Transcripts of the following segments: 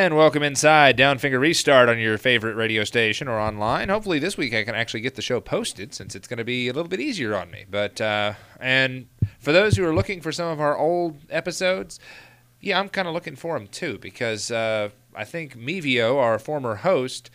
And welcome inside Downfinger Restart on your favorite radio station or online. Hopefully this week I can actually get the show posted since it's going to be a little bit easier on me. But and for those who are looking for some of our old episodes, yeah, I'm kind of looking for them too because I think Mevio, our former host,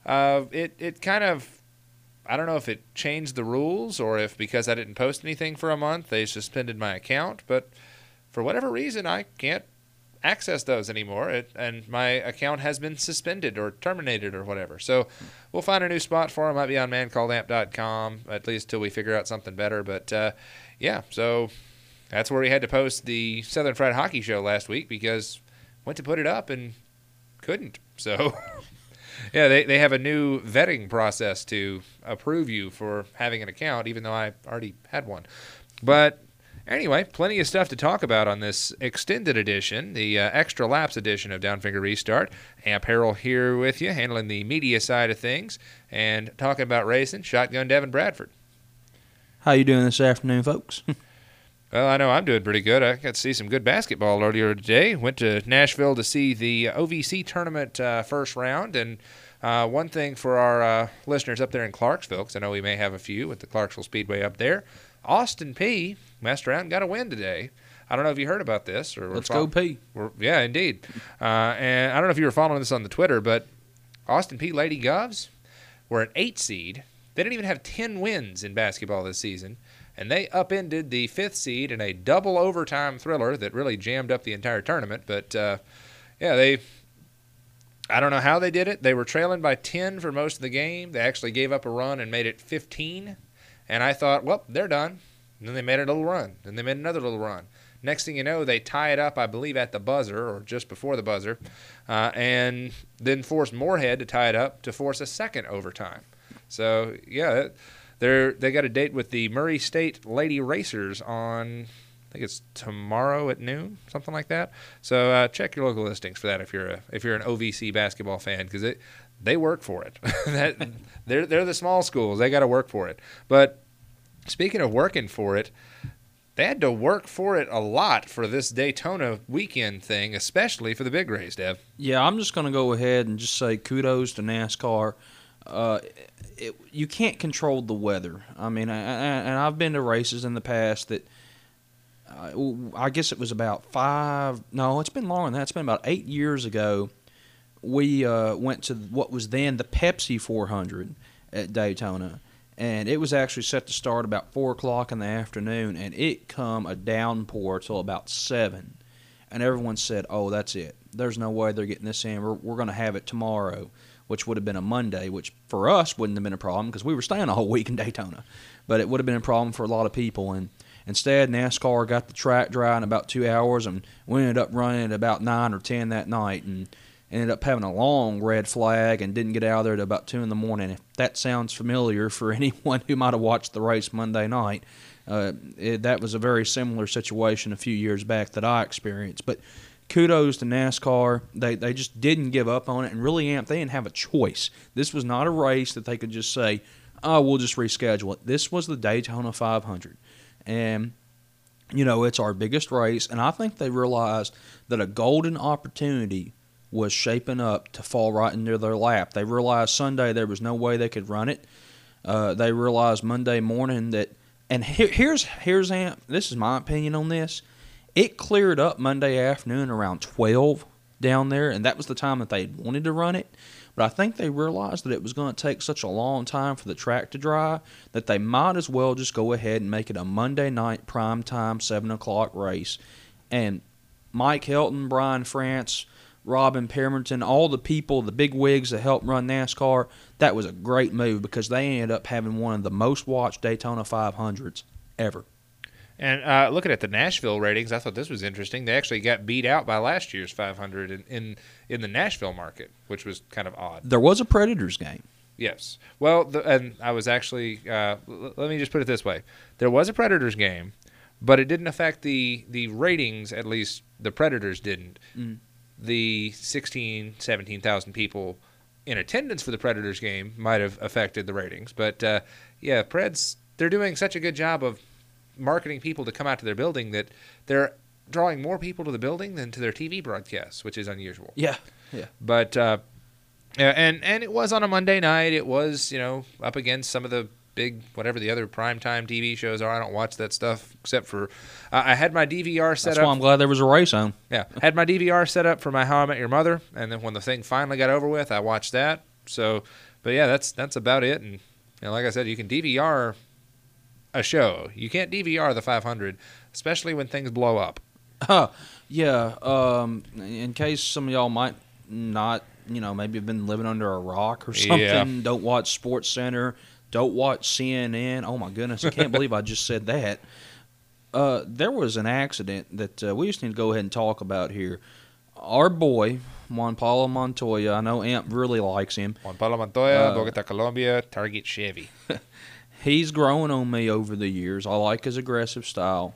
it kind of, I don't know if it changed the rules or if because I didn't post anything for a month they suspended my account. But for whatever reason I can't access those anymore, and my account has been suspended or terminated or whatever. So we'll find a new spot for it. Might be on mancalledamp.com, at least till we figure out something better. But yeah, so that's where we had to post the Southern Fried Hockey Show last week because went to put it up and couldn't. So yeah, they have a new vetting process to approve you for having an account, even though I already had one. But anyway, plenty of stuff to talk about on this extended edition, the extra laps edition of Downfinger Restart. Amp Harrell here with you, handling the media side of things and talking about racing. Shotgun Devin Bradford. How you doing this afternoon, folks? Well, I know I'm doing pretty good. I got to see some good basketball earlier today. Went to Nashville to see the OVC tournament first round. And one thing for our listeners up there in Clarksville, because I know we may have a few with the Clarksville Speedway up there, Austin Peay messed around and got a win today. I don't know if you heard about this. Let's go P. Yeah, indeed. And I don't know if you were following this on the Twitter, but Austin Peay Lady Govs were an 8 seed. They didn't even have 10 wins in basketball this season, and they upended the 5th seed in a double overtime thriller that really jammed up the entire tournament. But, yeah, I don't know how they did it. They were trailing by 10 for most of the game. They actually gave up a run and made it 15. And I thought, well, they're done. And then they made a little run. Then they made another little run. Next thing you know, they tie it up, I believe, at the buzzer or just before the buzzer, and then forced Moorhead to tie it up to force a second overtime. So, yeah, they got a date with the Murray State Lady Racers on, I think it's tomorrow at noon, something like that. So check your local listings for that if you're an OVC basketball fan, because they work for it. They're the small schools. They got to work for it. But speaking of working for it, they had to work for it a lot for this Daytona weekend thing, especially for the big race, Dev. Yeah, I'm just going to go ahead and just say kudos to NASCAR. You can't control the weather. I mean, and I've been to races in the past that I guess it was about it's been longer than that. It's been about 8 years ago. We went to what was then the Pepsi 400 at Daytona, and it was actually set to start about 4 o'clock in the afternoon, and it come a downpour till about 7, and everyone said, oh, that's it. There's no way they're getting this in. We're going to have it tomorrow, which would have been a Monday, which for us wouldn't have been a problem because we were staying a whole week in Daytona, but it would have been a problem for a lot of people, and instead, NASCAR got the track dry in about 2 hours, and we ended up running at about 9 or 10 that night, and ended up having a long red flag and didn't get out of there till about 2 in the morning. If that sounds familiar for anyone who might have watched the race Monday night, that was a very similar situation a few years back that I experienced. But kudos to NASCAR. They just didn't give up on it, and really, they didn't have a choice. This was not a race that they could just say, oh, we'll just reschedule it. This was the Daytona 500. And, it's our biggest race, and I think they realized that a golden opportunity was shaping up to fall right into their lap. They realized Sunday there was no way they could run it. They realized Monday morning that, and here's this is my opinion on this. It cleared up Monday afternoon around 12 down there, and that was the time that they wanted to run it. But I think they realized that it was going to take such a long time for the track to dry that they might as well just go ahead and make it a Monday night prime time 7 o'clock race. And Mike Helton, Brian France, Robin Pemberton, all the people, the big wigs that helped run NASCAR, that was a great move because they ended up having one of the most watched Daytona 500s ever. And looking at the Nashville ratings, I thought this was interesting. They actually got beat out by last year's 500 in the Nashville market, which was kind of odd. There was a Predators game. Yes. Well, and I was actually let me just put it this way. There was a Predators game, but it didn't affect the ratings, at least the Predators didn't. Mm. The 17,000 people in attendance for the Predators game might have affected the ratings. But, yeah, Preds, they're doing such a good job of marketing people to come out to their building that they're drawing more people to the building than to their TV broadcasts, which is unusual. Yeah. Yeah. But yeah, and it was on a Monday night. It was, up against some of the big, whatever the other primetime TV shows are. I don't watch that stuff except for I had my DVR set That's up. why I'm glad there was a race on. Yeah, had my DVR set up for my How I Met Your Mother, and then when the thing finally got over with, I watched that. So, but yeah, that's about it. And like I said, you can DVR a show. You can't DVR the 500, especially when things blow up. Yeah. In case some of y'all might not, maybe have been living under a rock or something. Yeah. Don't watch Sports Center. Don't watch CNN. Oh my goodness, I can't believe I just said that. There was an accident that we just need to go ahead and talk about here. Our boy, Juan Pablo Montoya, I know Amp really likes him. Juan Pablo Montoya, Bogota, Colombia, Target Chevy. He's grown on me over the years. I like his aggressive style.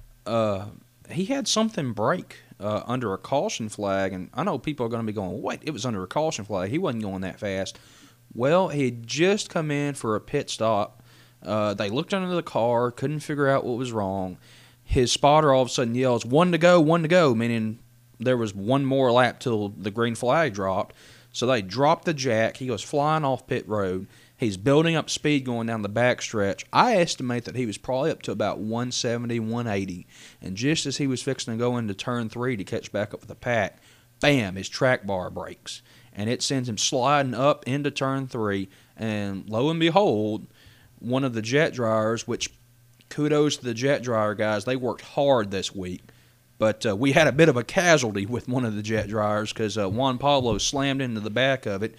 He had something break under a caution flag, and I know people are going to be going, wait, it was under a caution flag. He wasn't going that fast. Well, he had just come in for a pit stop. They looked under the car, couldn't figure out what was wrong. His spotter all of a sudden yells, 1 to go, 1 to go, meaning there was one more lap till the green flag dropped. So they dropped the jack. He goes flying off pit road. He's building up speed going down the backstretch. I estimate that he was probably up to about 170, 180. And just as he was fixing to go into turn 3 to catch back up with the pack, bam, his track bar breaks. And it sends him sliding up into turn 3. And lo and behold, one of the jet dryers, which kudos to the jet dryer guys, they worked hard this week. But we had a bit of a casualty with one of the jet dryers because Juan Pablo slammed into the back of it.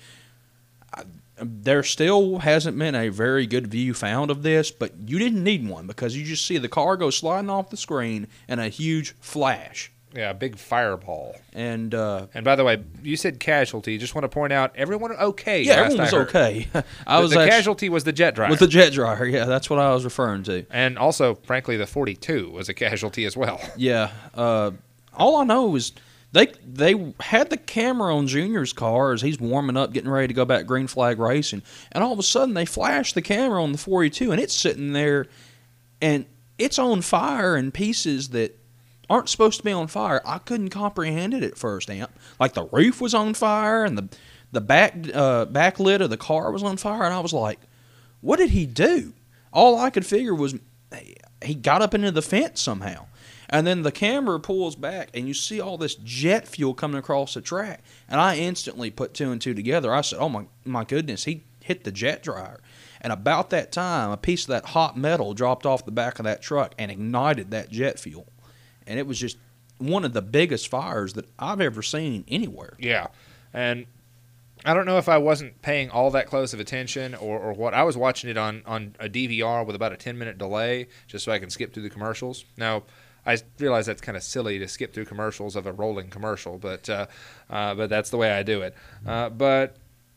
There still hasn't been a very good view found of this, but you didn't need one because you just see the car go sliding off the screen and a huge flash. Yeah, a big fireball. And by the way, you said casualty. Just want to point out, everyone okay. Yeah, everyone was okay. The casualty was the jet dryer. With the jet dryer, yeah, that's what I was referring to. And also, frankly, the 42 was a casualty as well. Yeah. All I know is they had the camera on Junior's car as he's warming up, getting ready to go back green flag racing, and all of a sudden they flashed the camera on the 42, and it's sitting there, and it's on fire in pieces that aren't supposed to be on fire. I couldn't comprehend it at first, Amp. Like the roof was on fire, and the back lid of the car was on fire, and I was like, what did he do? All I could figure was he got up into the fence somehow. And then the camera pulls back, and you see all this jet fuel coming across the track. And I instantly put 2 and 2 together. I said, oh, my goodness, he hit the jet dryer. And about that time, a piece of that hot metal dropped off the back of that truck and ignited that jet fuel. And it was just one of the biggest fires that I've ever seen anywhere. Yeah. And I don't know if I wasn't paying all that close of attention or what. I was watching it on a DVR with about a 10-minute delay just so I can skip through the commercials. Now, I realize that's kind of silly to skip through commercials of a rolling commercial, but that's the way I do it. But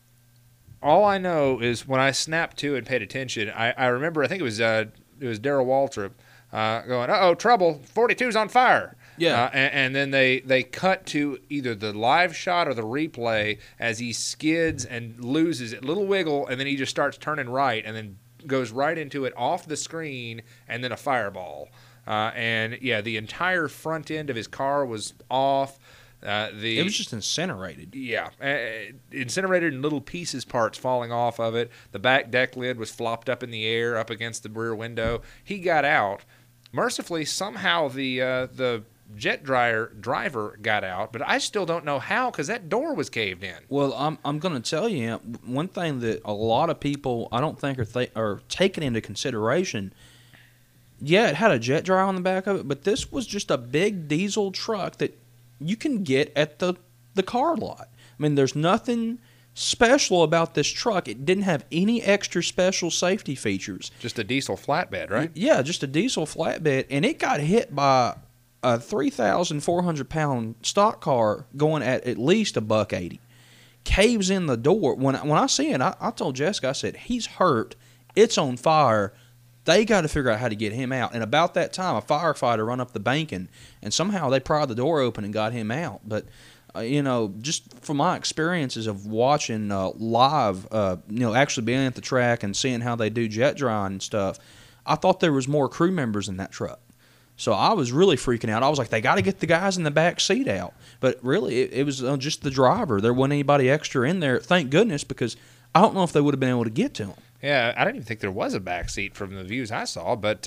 all I know is when I snapped to and paid attention, I remember, I think it was Darrell Waltrip going, uh-oh, trouble, 42's on fire. Yeah. And then they cut to either the live shot or the replay as he skids and loses it, little wiggle, and then he just starts turning right and then goes right into it off the screen and then a fireball. And, yeah, the entire front end of his car was off. It was just incinerated. Yeah, incinerated in little pieces, parts falling off of it. The back deck lid was flopped up in the air up against the rear window. He got out. Mercifully, somehow the jet driver got out, but I still don't know how because that door was caved in. Well, I'm going to tell you, one thing that a lot of people I don't think are taking into consideration. Yeah, it had a jet dryer on the back of it, but this was just a big diesel truck that you can get at the car lot. I mean, there's nothing special about this truck. It didn't have any extra special safety features. Just a diesel flatbed, right? Yeah, just a diesel flatbed, and it got hit by a 3,400-pound stock car going at least $180. Caves in the door. When I see it, I told Jessica, I said, he's hurt. It's on fire. They got to figure out how to get him out. And about that time, a firefighter run up the banking, and somehow they pried the door open and got him out. But, just from my experiences of watching live, actually being at the track and seeing how they do jet drying and stuff, I thought there was more crew members in that truck. So I was really freaking out. I was like, they got to get the guys in the back seat out. But really, it was just the driver. There wasn't anybody extra in there. Thank goodness, because I don't know if they would have been able to get to him. Yeah, I don't even think there was a back seat from the views I saw. But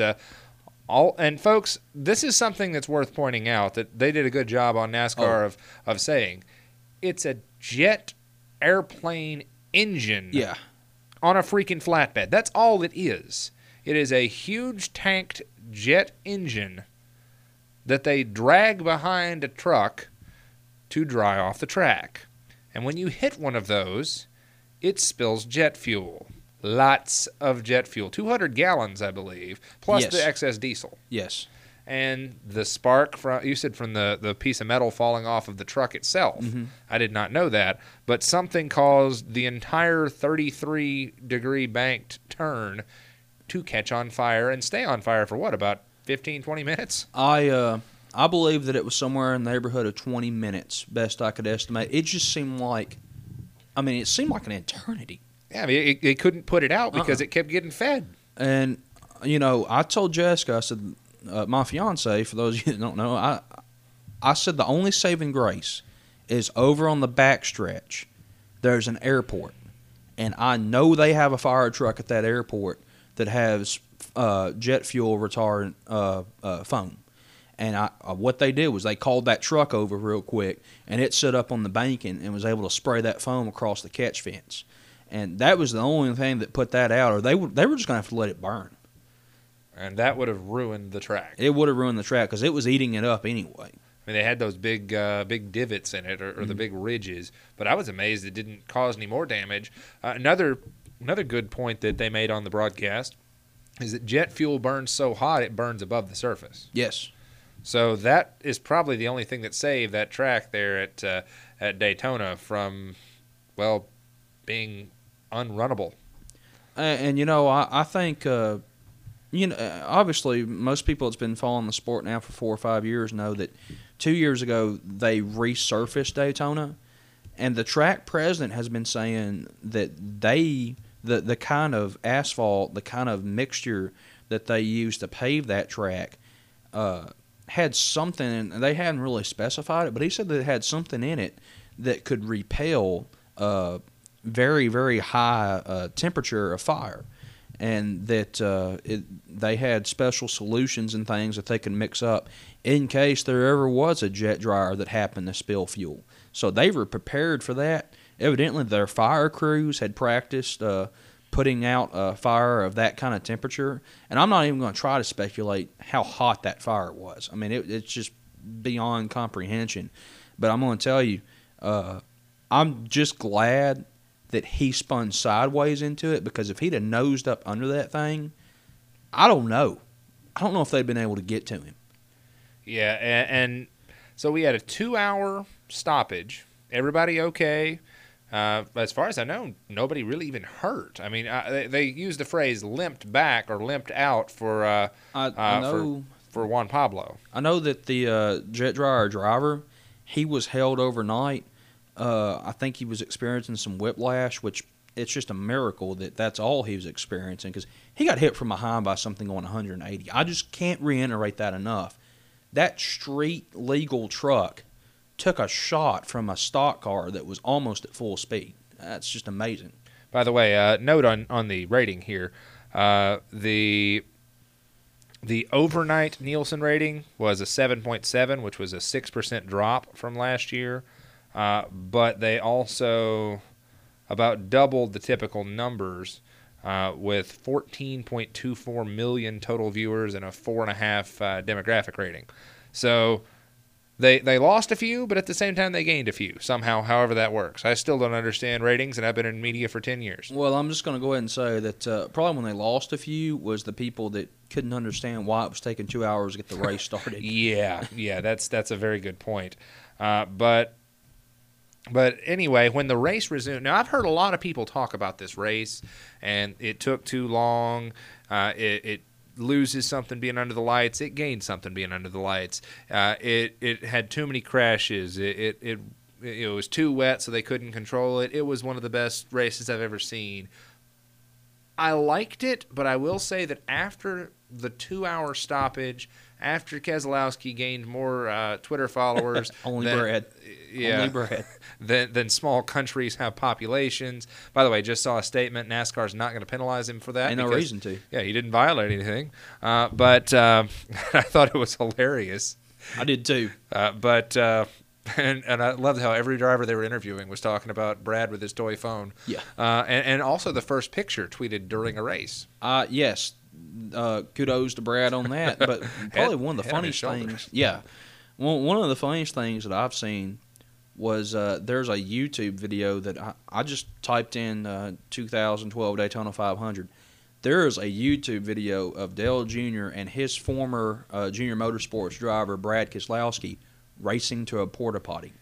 and folks, this is something that's worth pointing out that they did a good job on NASCAR of saying. It's a jet airplane engine on a freaking flatbed. That's all it is. It is a huge tanked jet engine that they drag behind a truck to dry off the track. And when you hit one of those, it spills jet fuel. Lots of jet fuel. 200 gallons, I believe, plus the excess diesel. Yes. And the spark from, you said, from the piece of metal falling off of the truck itself. Mm-hmm. I did not know that. But something caused the entire 33-degree banked turn to catch on fire and stay on fire for what, about 15, 20 minutes? I believe that it was somewhere in the neighborhood of 20 minutes, best I could estimate. It just seemed like, it seemed like an eternity. Yeah, it couldn't put it out because it kept getting fed. And, I told Jessica, I said, my fiance, for those of you that don't know, I said the only saving grace is over on the back stretch, there's an airport. And I know they have a fire truck at that airport that has jet fuel retardant foam. And what they did was they called that truck over real quick, and it set up on the bank and was able to spray that foam across the catch fence. And that was the only thing that put that out, or they were just going to have to let it burn. And that would have ruined the track. It would have ruined the track because it was eating it up anyway. They had those big divots in it, or the big ridges. But I was amazed it didn't cause any more damage. Another good point that they made on the broadcast is that jet fuel burns so hot it burns above the surface. Yes. So that is probably the only thing that saved that track there at Daytona from, being unrunnable. And I think, obviously most people that's been following the sport now for 4 or 5 years know that 2 years ago they resurfaced Daytona, and the track president has been saying that the kind of asphalt, the kind of mixture that they used to pave that track had something, and they hadn't really specified it, but he said that it had something in it that could repel very, very high temperature of fire, and that they had special solutions and things that they could mix up in case there ever was a jet dryer that happened to spill fuel. So they were prepared for that. Evidently, their fire crews had practiced putting out a fire of that kind of temperature, and I'm not even going to try to speculate how hot that fire was. It's just beyond comprehension. But I'm going to tell you, I'm just glad that he spun sideways into it, because if he'd have nosed up under that thing, I don't know if they'd been able to get to him. Yeah, and so we had a 2-hour stoppage. Everybody okay? As far as I know, nobody really even hurt. They used the phrase "limped back" or "limped out" for Juan Pablo. I know that the jet dryer driver, he was held overnight. I think he was experiencing some whiplash, which it's just a miracle that that's all he was experiencing, because he got hit from behind by something going 180. I just can't reiterate that enough. That street legal truck took a shot from a stock car that was almost at full speed. That's just amazing. By the way, note on the rating here, the overnight Nielsen rating was a 7.7, which was a 6% drop from last year. But they also about doubled the typical numbers with 14.24 million total viewers and a 4.5 demographic rating. So they lost a few, but at the same time they gained a few somehow, however that works. I still don't understand ratings, and I've been in media for 10 years. Well, I'm just going to go ahead and say that probably when they lost a few was the people that couldn't understand why it was taking 2 hours to get the race started. yeah, that's a very good point. But anyway, when the race resumed, now I've heard a lot of people talk about this race, and it took too long. It loses something being under the lights. It gains something being under the lights. It had too many crashes. It was too wet, so they couldn't control it. It was one of the best races I've ever seen. I liked it, but I will say that after the 2-hour stoppage, after Keselowski gained more Twitter followers. Only Brad. Yeah. Only Brad. Than small countries have populations. By the way, just saw a statement. NASCAR's not going to penalize him for that. Ain't no reason to. Yeah, he didn't violate anything. But I thought it was hilarious. I did too. And I loved how every driver they were interviewing was talking about Brad with his toy phone. Yeah. And also the first picture tweeted during a race. Yes. Kudos to Brad on that. But probably one of the funniest things. Yeah. One of the funniest things that I've seen was there's a YouTube video that I just typed in 2012 Daytona 500. There is a YouTube video of Dale Jr. and his former Junior Motorsports driver, Brad Keselowski, racing to a porta potty.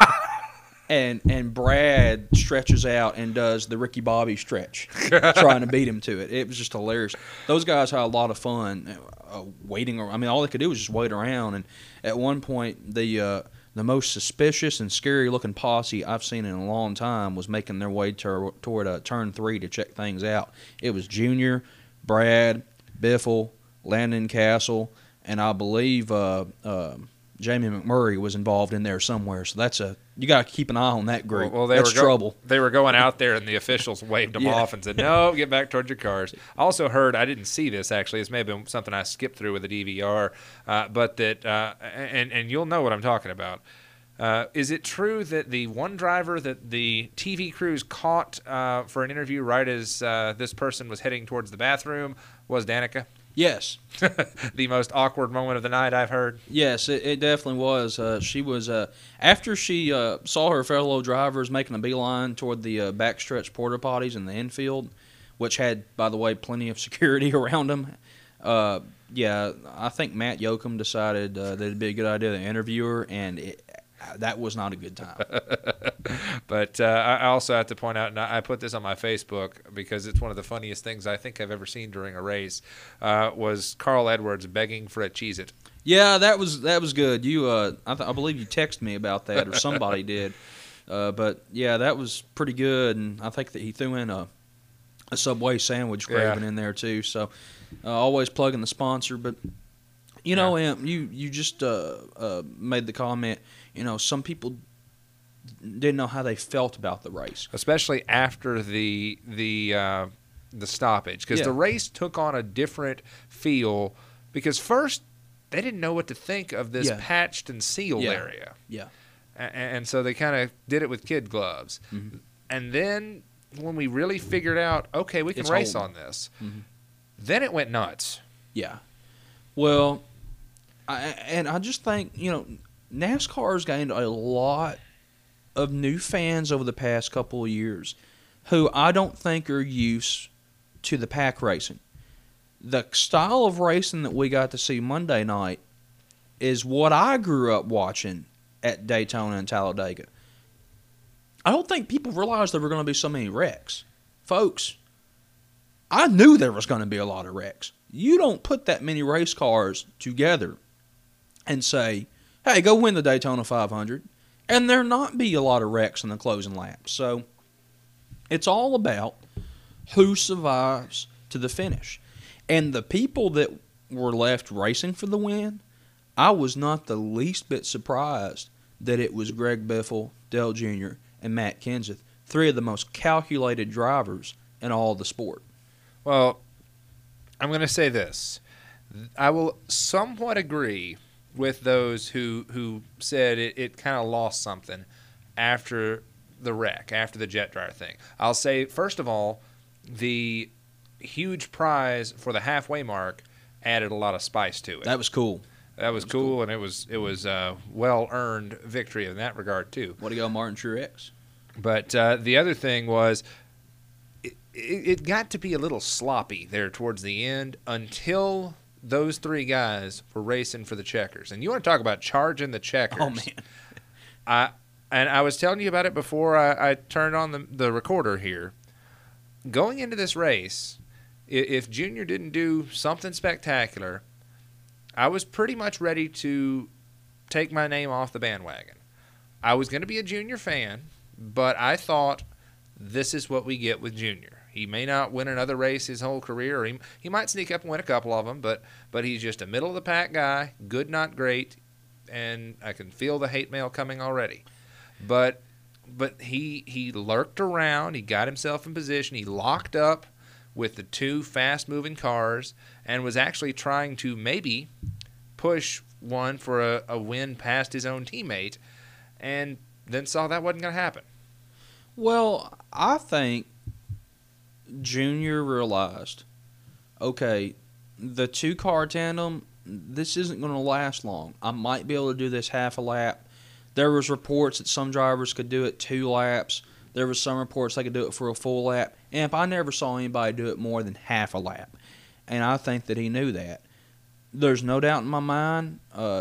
and Brad stretches out and does the Ricky Bobby stretch, trying to beat him to it. It was just hilarious. Those guys had a lot of fun waiting. I mean, all they could do was just wait around. And at one point, the most suspicious and scary-looking posse I've seen in a long time was making their way toward Turn 3 to check things out. It was Junior, Brad, Biffle, Landon Castle, and I believe Jamie McMurray was involved in there somewhere. So you got to keep an eye on that group. Well, that's trouble. They were going out there, and the officials waved them off and said, "No, get back towards your cars." I also heard, I didn't see this actually. This may have been something I skipped through with the DVR, but that and you'll know what I'm talking about. Is it true that the one driver that the TV crews caught for an interview right as this person was heading towards the bathroom was Danica? Yes. The most awkward moment of the night, I've heard. Yes, it definitely was. She was after she saw her fellow drivers making a beeline toward the backstretch porta potties in the infield, which had, by the way, plenty of security around them. Yeah, I think Matt Yoakum decided that it'd be a good idea to interview her, and that was not a good time. But I also have to point out, and I put this on my Facebook because it's one of the funniest things I think I've ever seen during a race, was Carl Edwards begging for a Cheez-It. Yeah, that was good. You, I believe you texted me about that, or somebody did. But yeah, that was pretty good, and I think that he threw in a Subway sandwich craving in there too. So always plugging the sponsor. But you know, you just made the comment. You know, some people didn't know how they felt about the race, especially after the stoppage, because the race took on a different feel. Because first, they didn't know what to think of this patched and sealed area. Yeah, and so they kind of did it with kid gloves. Mm-hmm. And then when we really figured out, okay, we can race on this, then it went nuts. Yeah. Well, I just think, you know, NASCAR's gained a lot of new fans over the past couple of years who I don't think are used to the pack racing. The style of racing that we got to see Monday night is what I grew up watching at Daytona and Talladega. I don't think people realized there were going to be so many wrecks. Folks, I knew there was going to be a lot of wrecks. You don't put that many race cars together and say, hey, go win the Daytona 500, and there not be a lot of wrecks in the closing laps. So it's all about who survives to the finish. And the people that were left racing for the win, I was not the least bit surprised that it was Greg Biffle, Dale Jr., and Matt Kenseth, three of the most calculated drivers in all the sport. Well, I'm going to say this. I will somewhat agree with those who said it kind of lost something after the wreck, after the jet dryer thing. I'll say, first of all, the huge prize for the halfway mark added a lot of spice to it. That was cool. That was cool, and it was a well-earned victory in that regard, too. Way to go, Martin Truex. But the other thing was it got to be a little sloppy there towards the end until those three guys were racing for the checkers. And you want to talk about charging the checkers. Oh, man. I was telling you about it before I turned on the recorder here. Going into this race, if Junior didn't do something spectacular, I was pretty much ready to take my name off the bandwagon. I was going to be a Junior fan, but I thought this is what we get with Junior. He may not win another race his whole career, or he might sneak up and win a couple of them, but he's just a middle-of-the-pack guy, good, not great, and I can feel the hate mail coming already. But he lurked around, he got himself in position, he locked up with the two fast-moving cars, and was actually trying to maybe push one for a win past his own teammate, and then saw that wasn't going to happen. Well, I think Junior realized, okay, the two-car tandem, this isn't going to last long. I might be able to do this half a lap. There was reports that some drivers could do it 2 laps. There was some reports they could do it for a full lap. And I never saw anybody do it more than half a lap. And I think that he knew that. There's no doubt in my mind,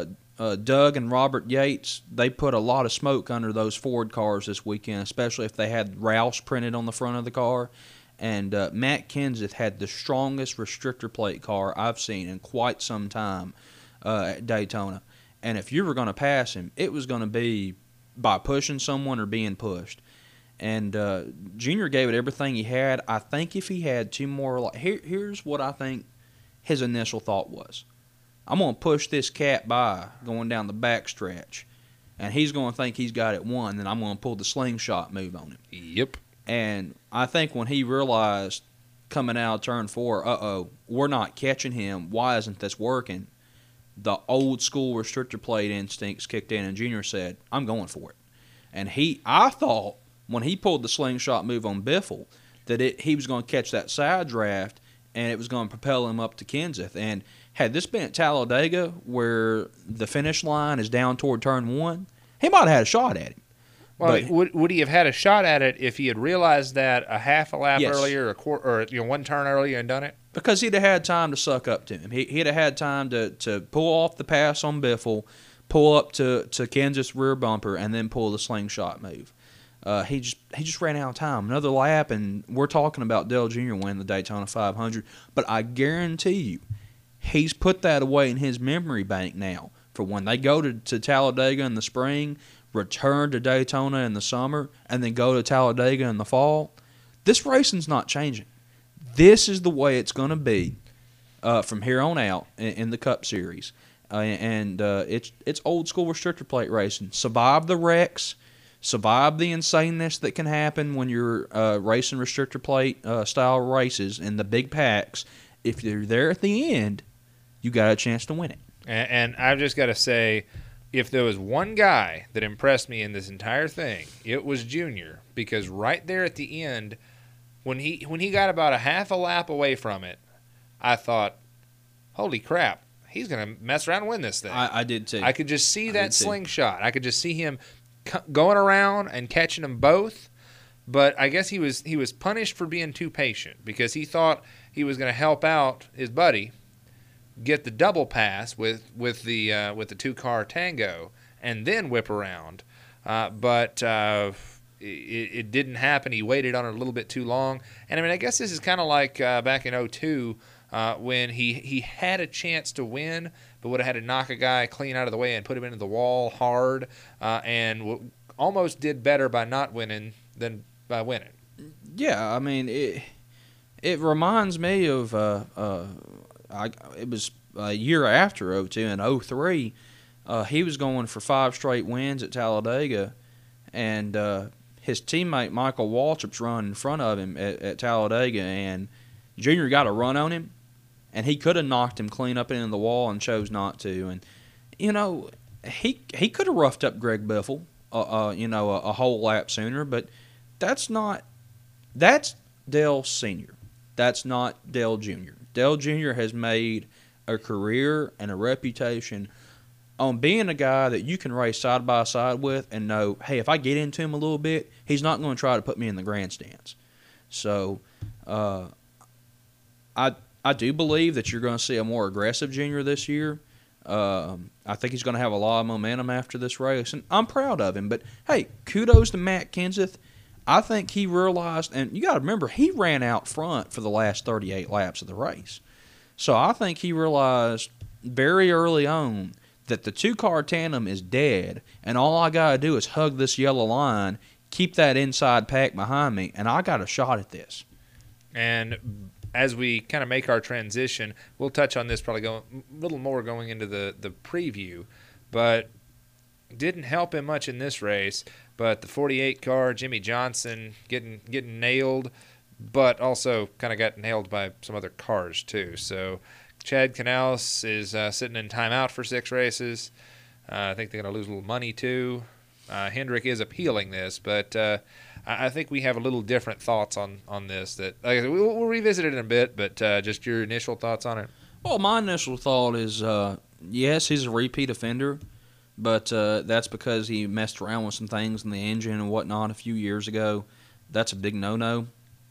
Doug and Robert Yates, they put a lot of smoke under those Ford cars this weekend, especially if they had Roush printed on the front of the car. And Matt Kenseth had the strongest restrictor plate car I've seen in quite some time at Daytona. And if you were going to pass him, it was going to be by pushing someone or being pushed. And Junior gave it everything he had. I think if he had 2 more, here's what I think his initial thought was. I'm going to push this cat by going down the backstretch, and he's going to think he's got it won, then I'm going to pull the slingshot move on him. Yep. And I think when he realized coming out of turn 4, we're not catching him, why isn't this working? The old school restrictor plate instincts kicked in, and Junior said, I'm going for it. And I thought when he pulled the slingshot move on Biffle that he was going to catch that side draft and it was going to propel him up to Kenseth. And had this been at Talladega where the finish line is down toward turn 1, he might have had a shot at him. Well, would he have had a shot at it if he had realized that a half a lap earlier, or 1 turn earlier and done it? Because he'd have had time to suck up to him. He'd have had time to pull off the pass on Biffle, pull up to Kenseth's rear bumper, and then pull the slingshot move. He just ran out of time. Another lap, and we're talking about Dale Jr. winning the Daytona 500. But I guarantee you, he's put that away in his memory bank now for when they go to Talladega in the spring, return to Daytona in the summer, and then go to Talladega in the fall. This racing's not changing. This is the way it's going to be from here on out in the Cup Series. It's old school restrictor plate racing. Survive the wrecks. Survive the insaneness that can happen when you're racing restrictor plate style races in the big packs. If you're there at the end, you got a chance to win it. And I've just got to say, if there was one guy that impressed me in this entire thing, it was Junior. Because right there at the end, when he got about a half a lap away from it, I thought, holy crap, he's going to mess around and win this thing. I did too. I could just see that slingshot. I could just see him going around and catching them both. But I guess he was punished for being too patient because he thought he was going to help out his buddy get the double pass with the 2-car Tango and then whip around. But it didn't happen. He waited on it a little bit too long. And I mean, I guess this is kind of like back in 2002 when he had a chance to win, but would have had to knock a guy clean out of the way and put him into the wall hard, and almost did better by not winning than by winning. Yeah, I mean, it reminds me of it was a year after 2002 in 2003. He was going for 5 straight wins at Talladega, and his teammate Michael Waltrip's run in front of him at Talladega, and Junior got a run on him, and he could have knocked him clean up into the wall and chose not to. And, he could have roughed up Greg Biffle, a whole lap sooner, but that's Dale Sr. That's not Dale Jr. Dale Jr. has made a career and a reputation on being a guy that you can race side by side with and know, hey, if I get into him a little bit, he's not going to try to put me in the grandstands. So I do believe that you're going to see a more aggressive Junior this year. I think he's going to have a lot of momentum after this race, and I'm proud of him. But, hey, kudos to Matt Kenseth. I think he realized, and you got to remember, he ran out front for the last 38 laps of the race. So I think he realized very early on that the 2-car tandem is dead, and all I got to do is hug this yellow line, keep that inside pack behind me, and I got a shot at this. And as we kind of make our transition, we'll touch on this probably a little more going into the preview, but didn't help him much in this race. But the 48 car, Jimmy Johnson, getting nailed, but also kind of got nailed by some other cars too. So Chad Canales is sitting in timeout for 6 races. I think they're going to lose a little money too. Hendrick is appealing this, but I think we have a little different thoughts on this. That we'll revisit it in a bit, but just your initial thoughts on it. Well, my initial thought is, yes, he's a repeat offender, but that's because he messed around with some things in the engine and whatnot a few years ago. That's a big no-no.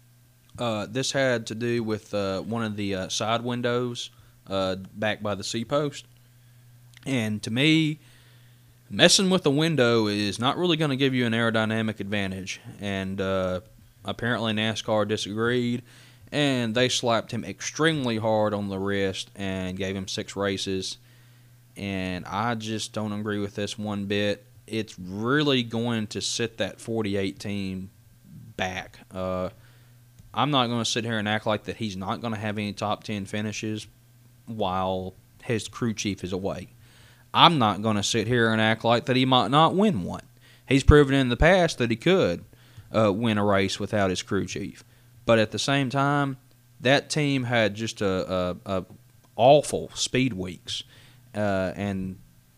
This had to do with one of the side windows back by the C-post. And to me, messing with the window is not really going to give you an aerodynamic advantage. And apparently NASCAR disagreed, and they slapped him extremely hard on the wrist and gave him 6 races. And I just don't agree with this one bit. It's really going to sit that 48 team back. I'm not going to sit here and act like that he's not going to have any top 10 finishes while his crew chief is away. I'm not going to sit here and act like that he might not win one. He's proven in the past that he could win a race without his crew chief. But at the same time, that team had just a awful speed weeks. And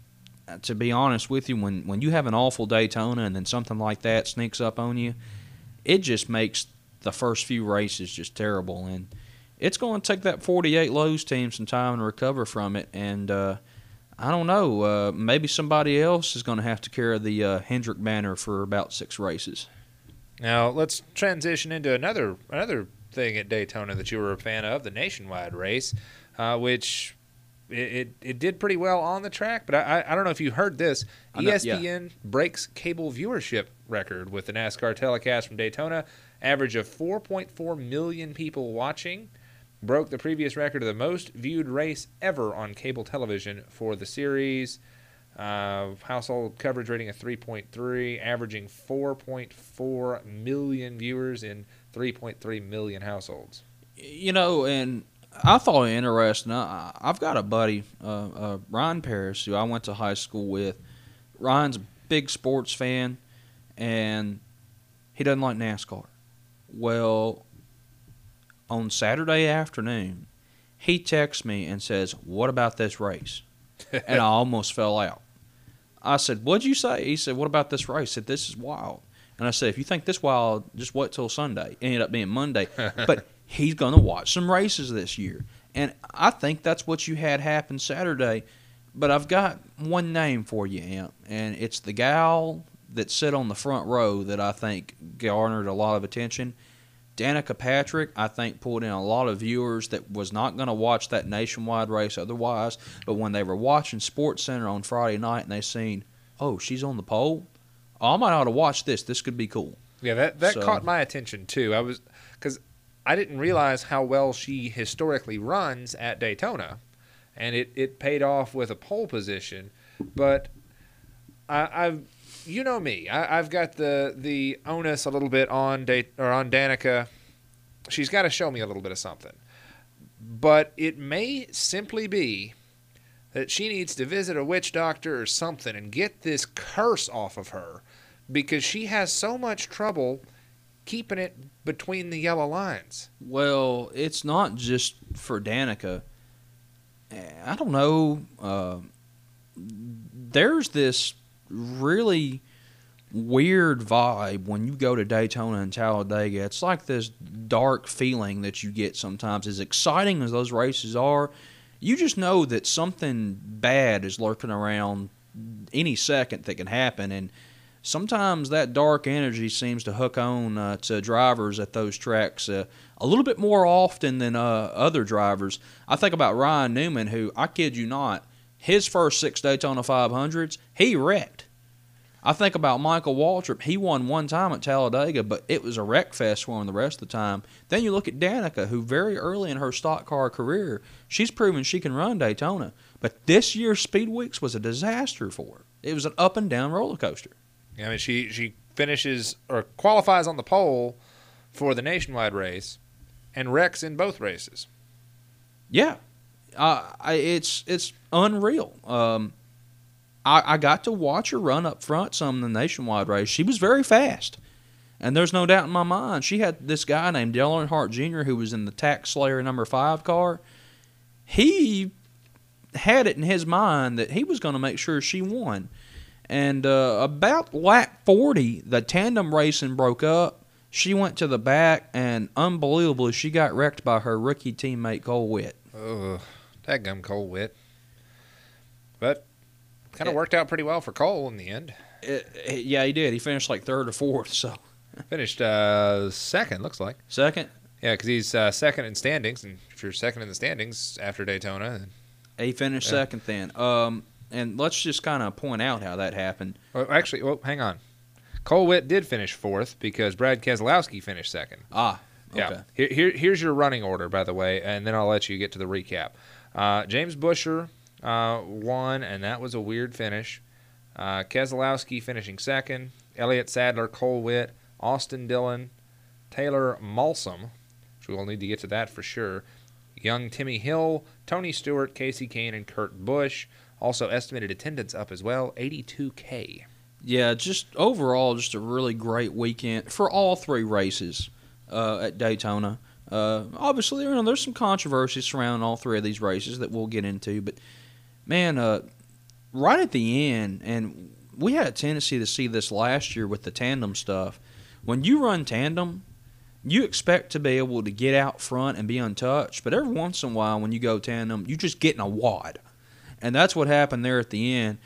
to be honest with you, when you have an awful Daytona and then something like that sneaks up on you, it just makes the first few races just terrible. And it's going to take that 48 Lowe's team some time to recover from it. And I don't know. Maybe somebody else is going to have to carry the Hendrick banner for about 6 races. Now let's transition into another thing at Daytona that you were a fan of, the Nationwide race, which it did pretty well on the track. But I don't know if you heard this. ESPN breaks cable viewership record with the NASCAR telecast from Daytona. Average of 4.4 million people watching. Broke the previous record of the most viewed race ever on cable television for the series. Household coverage rating of 3.3, averaging 4.4 million viewers in 3.3 million households. You know, and I thought it interesting. I've got a buddy, Ryan Paris, who I went to high school with. Ryan's a big sports fan, and he doesn't like NASCAR. Well, on Saturday afternoon, he texts me and says, "What about this race?" And I almost fell out. I said, "What'd you say?" He said, "What about this race?" I said, "This is wild." And I said, "If you think this wild, just wait till Sunday." It ended up being Monday. But he's going to watch some races this year. And I think that's what you had happen Saturday. But I've got one name for you, Amp, and it's the gal that sit on the front row that I think garnered a lot of attention. Danica Patrick, I think, pulled in a lot of viewers that was not going to watch that Nationwide race otherwise. But when they were watching SportsCenter on Friday night and they seen, oh, she's on the pole, I might ought to watch this. This could be cool. Yeah, that caught my attention too. Because I didn't realize how well she historically runs at Daytona, and it paid off with a pole position. But I've you know me. I've got the onus a little bit on Danica. She's got to show me a little bit of something. But it may simply be that she needs to visit a witch doctor or something and get this curse off of her, because she has so much trouble keeping it between the yellow lines. Well, it's not just for Danica. I don't know. There's this really weird vibe when you go to Daytona and Talladega. It's like this dark feeling that you get sometimes. As exciting as those races are, you just know that something bad is lurking around any second that can happen. And sometimes that dark energy seems to hook on to drivers at those tracks a little bit more often than other drivers. I think about Ryan Newman, who, I kid you not, his first 6 Daytona 500s, he wrecked. I think about Michael Waltrip. He won one time at Talladega, but it was a wreck fest for him the rest of the time. Then you look at Danica, who very early in her stock car career, she's proven she can run Daytona. But this year's Speed Weeks was a disaster for her. It was an up-and-down roller coaster. I mean, she finishes or qualifies on the pole for the Nationwide race, and wrecks in both races. Yeah, it's unreal. I got to watch her run up front some in the Nationwide race. She was very fast, and there's no doubt in my mind. She had this guy named Dale Earnhardt Jr. who was in the Tax Slayer number 5 car. He had it in his mind that he was going to make sure she won. And about lap 40, the tandem racing broke up. She went to the back, and unbelievably, she got wrecked by her rookie teammate Cole Witt. Oh, that gum Cole Witt. But kind of worked out pretty well for Cole in the end. Yeah, he did. He finished like 3rd or 4th. So finished second, looks like. Second? Yeah, because he's second in standings, and if you're second in the standings after Daytona, then he finished second then. And let's just kind of point out how that happened. Well, actually, hang on. Cole Witt did finish 4th because Brad Keselowski finished second. Okay. Yeah. Here's your running order, by the way, and then I'll let you get to the recap. James Buescher won, and that was a weird finish. Keselowski finishing second. Elliott Sadler, Cole Witt, Austin Dillon, Taylor Malsom, which we'll need to get to that for sure. Young Timmy Hill, Tony Stewart, Casey Kane, and Kurt Busch. Also estimated attendance up as well, 82K. Yeah, just overall, just a really great weekend for all 3 races at Daytona. Obviously, there's some controversy surrounding all 3 of these races that we'll get into, but man, right at the end, and we had a tendency to see this last year with the tandem stuff. When you run tandem, you expect to be able to get out front and be untouched, but every once in a while when you go tandem, you just get in a wad. And that's what happened there at the end.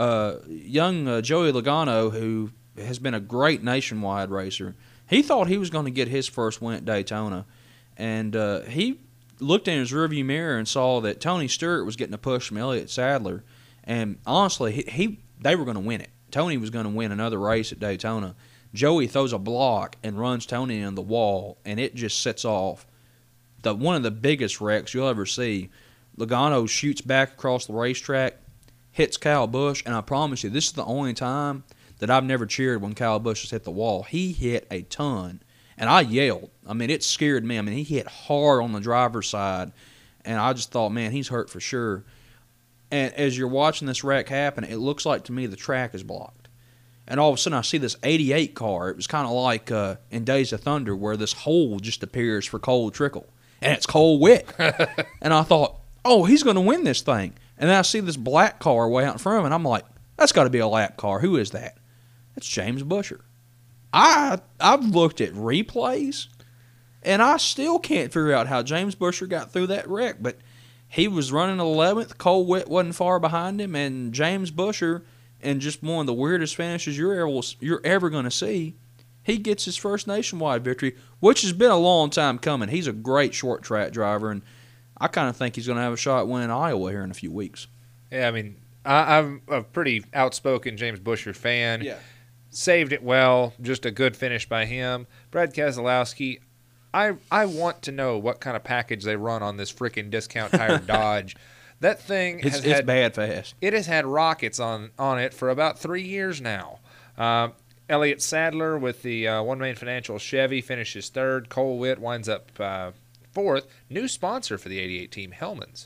Young Joey Logano, who has been a great Nationwide racer, he thought he was going to get his first win at Daytona. And he looked in his rearview mirror and saw that Tony Stewart was getting a push from Elliott Sadler. And honestly, they were going to win it. Tony was going to win another race at Daytona. Joey throws a block and runs Tony in the wall, and it just sets off one of the biggest wrecks you'll ever see. Logano shoots back across the racetrack, hits Kyle Busch, and I promise you, this is the only time that I've never cheered when Kyle Busch has hit the wall. He hit a ton, and I yelled. I mean, it scared me. I mean, he hit hard on the driver's side, and I just thought, man, he's hurt for sure. And as you're watching this wreck happen, it looks like to me the track is blocked. And all of a sudden I see this 88 car. It was kind of like in Days of Thunder where this hole just appears for Cole Trickle. And it's Cole Witt. And I thought, oh, he's going to win this thing. And then I see this black car way out in front of him, and I'm like, that's got to be a lap car. Who is that? It's James Buescher. I've looked at replays, and I still can't figure out how James Buescher got through that wreck. But he was running 11th. Cole Witt wasn't far behind him, and James Buescher, in just one of the weirdest finishes you're ever going to see, he gets his first Nationwide victory, which has been a long time coming. He's a great short track driver, and I kind of think he's going to have a shot at winning Iowa here in a few weeks. Yeah, I mean, I'm a pretty outspoken James Buescher fan. Yeah. Saved it well. Just a good finish by him. Brad Keselowski, I want to know what kind of package they run on this freaking discount tire Dodge. That thing it's bad fast. It has had rockets on it for about 3 years now. Elliott Sadler with the One Main Financial Chevy finishes 3rd. Cole Witt winds up 4th. New sponsor for the 88 team, Hellman's.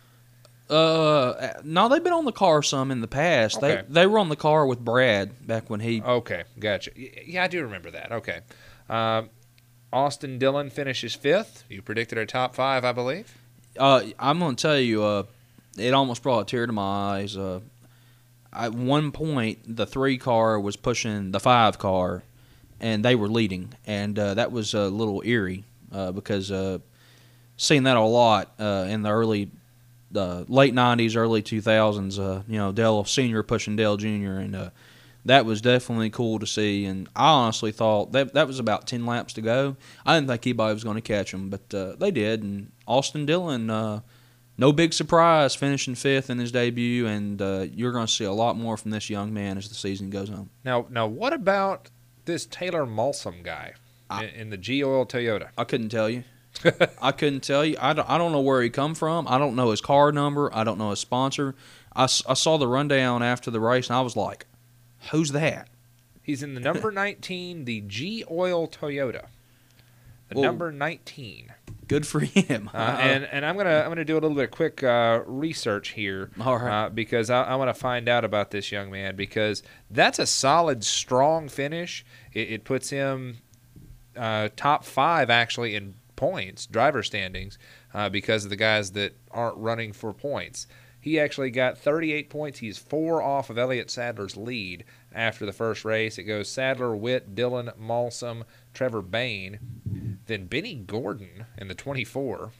No, they've been on the car some in the past. Okay. They were on the car with Brad back when he... Okay, gotcha. Yeah, I do remember that. Okay. Austin Dillon finishes 5th. You predicted a top 5, I believe. I'm going to tell you, it almost brought a tear to my eyes. At one point, the 3 car was pushing the 5 car, and they were leading. And that was a little eerie because seen that a lot in the late 90s, early 2000s. Dale Sr. pushing Dale Jr., and that was definitely cool to see. And I honestly thought that was about 10 laps to go. I didn't think anybody was going to catch them, but they did. And Austin Dillon, no big surprise, finishing 5th in his debut, and you're going to see a lot more from this young man as the season goes on. Now, what about this Taylor Malsom guy in the G-Oil Toyota? I couldn't tell you. I couldn't tell you. I don't know where he come from. I don't know his car number. I don't know his sponsor. I saw the rundown after the race, and I was like, who's that? He's in the number 19, the G-Oil Toyota. Number 19. Good for him. And I'm gonna do a little bit of quick research here, All right. because I want to find out about this young man, because that's a solid, strong finish. It puts him top 5 actually in points, driver standings, because of the guys that aren't running for points. He actually got 38 points. He's 4 off of Elliott Sadler's lead after the first race. It goes Sadler, Witt, Dillon, Malsum, Trevor Bayne, then Benny Gordon in the 24.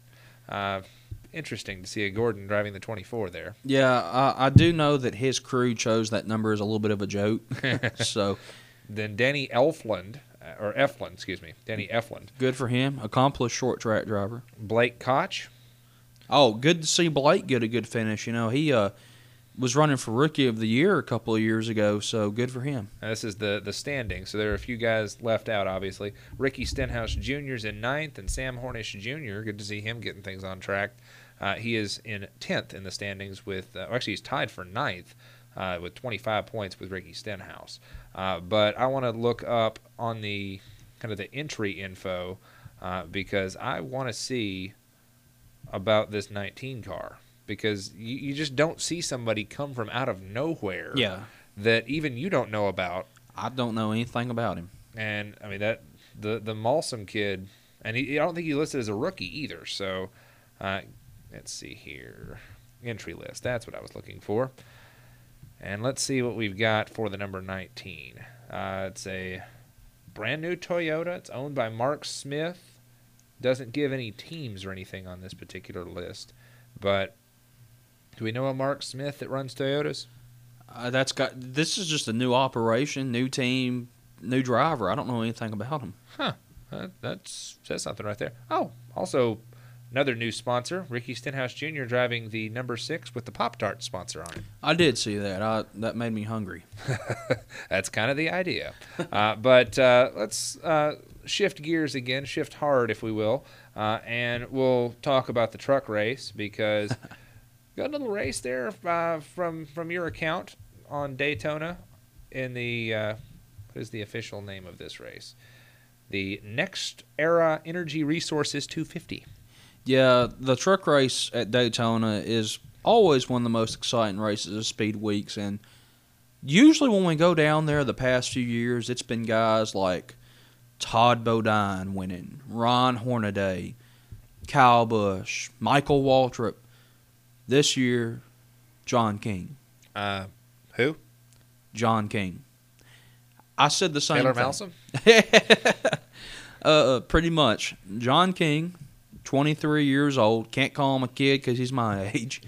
Interesting to see a Gordon driving the 24 there. Yeah, I do know that his crew chose that number as a little bit of a joke. So Then Danny Eflin, Danny Eflin. good for him. Accomplished short track driver. Blake Koch. Oh, good to see Blake get a good finish. You know, he was running for Rookie of the Year a couple of years ago, so good for him. This is the standing, so there are a few guys left out, obviously. Ricky Stenhouse Jr.'s in 9th, and Sam Hornish Jr., good to see him getting things on track. He is in 10th in the standings with, actually he's tied for 9th with 25 points with Ricky Stenhouse. But I want to look up on the kind of the entry info because I want to see about this 19 car, because you just don't see somebody come from out of nowhere that even you don't know about. I don't know anything about him. And I mean that the Malsum kid, and I don't think he listed as a rookie either. So let's see here, entry list. That's what I was looking for. And let's see what we've got for the number 19. It's a brand new Toyota. It's owned by Mark Smith. Doesn't give any teams or anything on this particular list, but do we know a Mark Smith that runs Toyotas? This is just a new operation, new team, new driver. I don't know anything about him. Huh. That says something right there. Oh, also another new sponsor, Ricky Stenhouse Jr. driving the number 6 with the Pop-Tart sponsor on it. I did see that. That made me hungry. That's kind of the idea. But let's shift gears again, shift hard, if we will, and we'll talk about the truck race, because got a little race there from your account on Daytona in the what is the official name of this race? The Next Era Energy Resources 250. Yeah, the truck race at Daytona is always one of the most exciting races of Speed Weeks, and usually when we go down there the past few years, it's been guys like Todd Bodine winning, Ron Hornaday, Kyle Busch, Michael Waltrip. This year, John King. Who? John King. I said the same Taylor thing. Malsum? Pretty much. John King, 23 years old. Can't call him a kid because he's my age.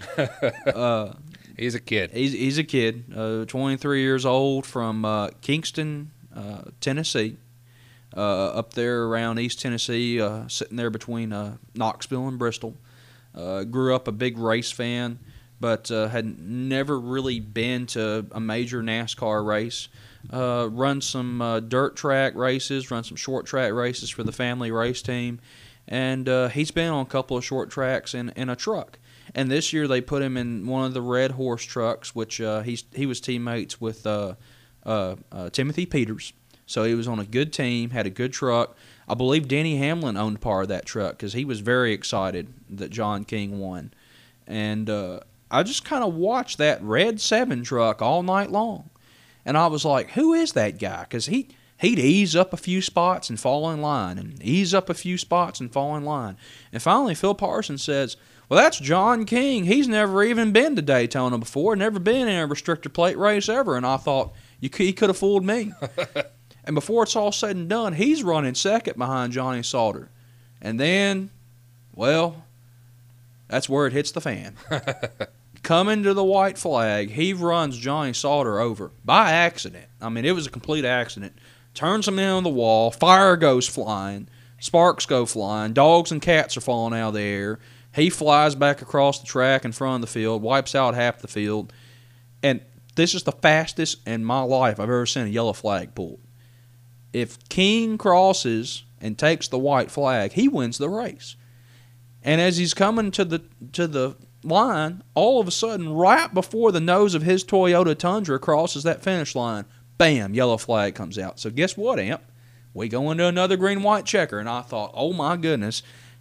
He's a kid. He's a kid. 23 years old from Kingston, Tennessee. Up there around East Tennessee, sitting there between Knoxville and Bristol. Grew up a big race fan, but had never really been to a major NASCAR race. Run some dirt track races, run some short track races for the family race team, and he's been on a couple of short tracks in a truck. And this year they put him in one of the Red Horse trucks, which he was teammates with Timothy Peters. So he was on a good team, had a good truck. I believe Denny Hamlin owned part of that truck because he was very excited that John King won. And I just kind of watched that red 7 truck all night long. And I was like, who is that guy? Because he'd ease up a few spots and fall in line, and ease up a few spots and fall in line. And finally Phil Parsons says, well, that's John King. He's never even been to Daytona before, never been in a restrictor plate race ever. And I thought, he could have fooled me. And before it's all said and done, he's running second behind Johnny Sauter. And then, well, that's where it hits the fan. Coming to the white flag, he runs Johnny Sauter over by accident. I mean, it was a complete accident. Turns him into the wall. Fire goes flying. Sparks go flying. Dogs and cats are falling out of the air. He flies back across the track in front of the field, wipes out half the field. And this is the fastest in my life I've ever seen a yellow flag pulled. If King crosses and takes the white flag, he wins the race. And as he's coming to the line, all of a sudden, right before the nose of his Toyota Tundra crosses that finish line, bam, yellow flag comes out. So guess what, Amp? We go into another green-white checker. And I thought, oh, my goodness,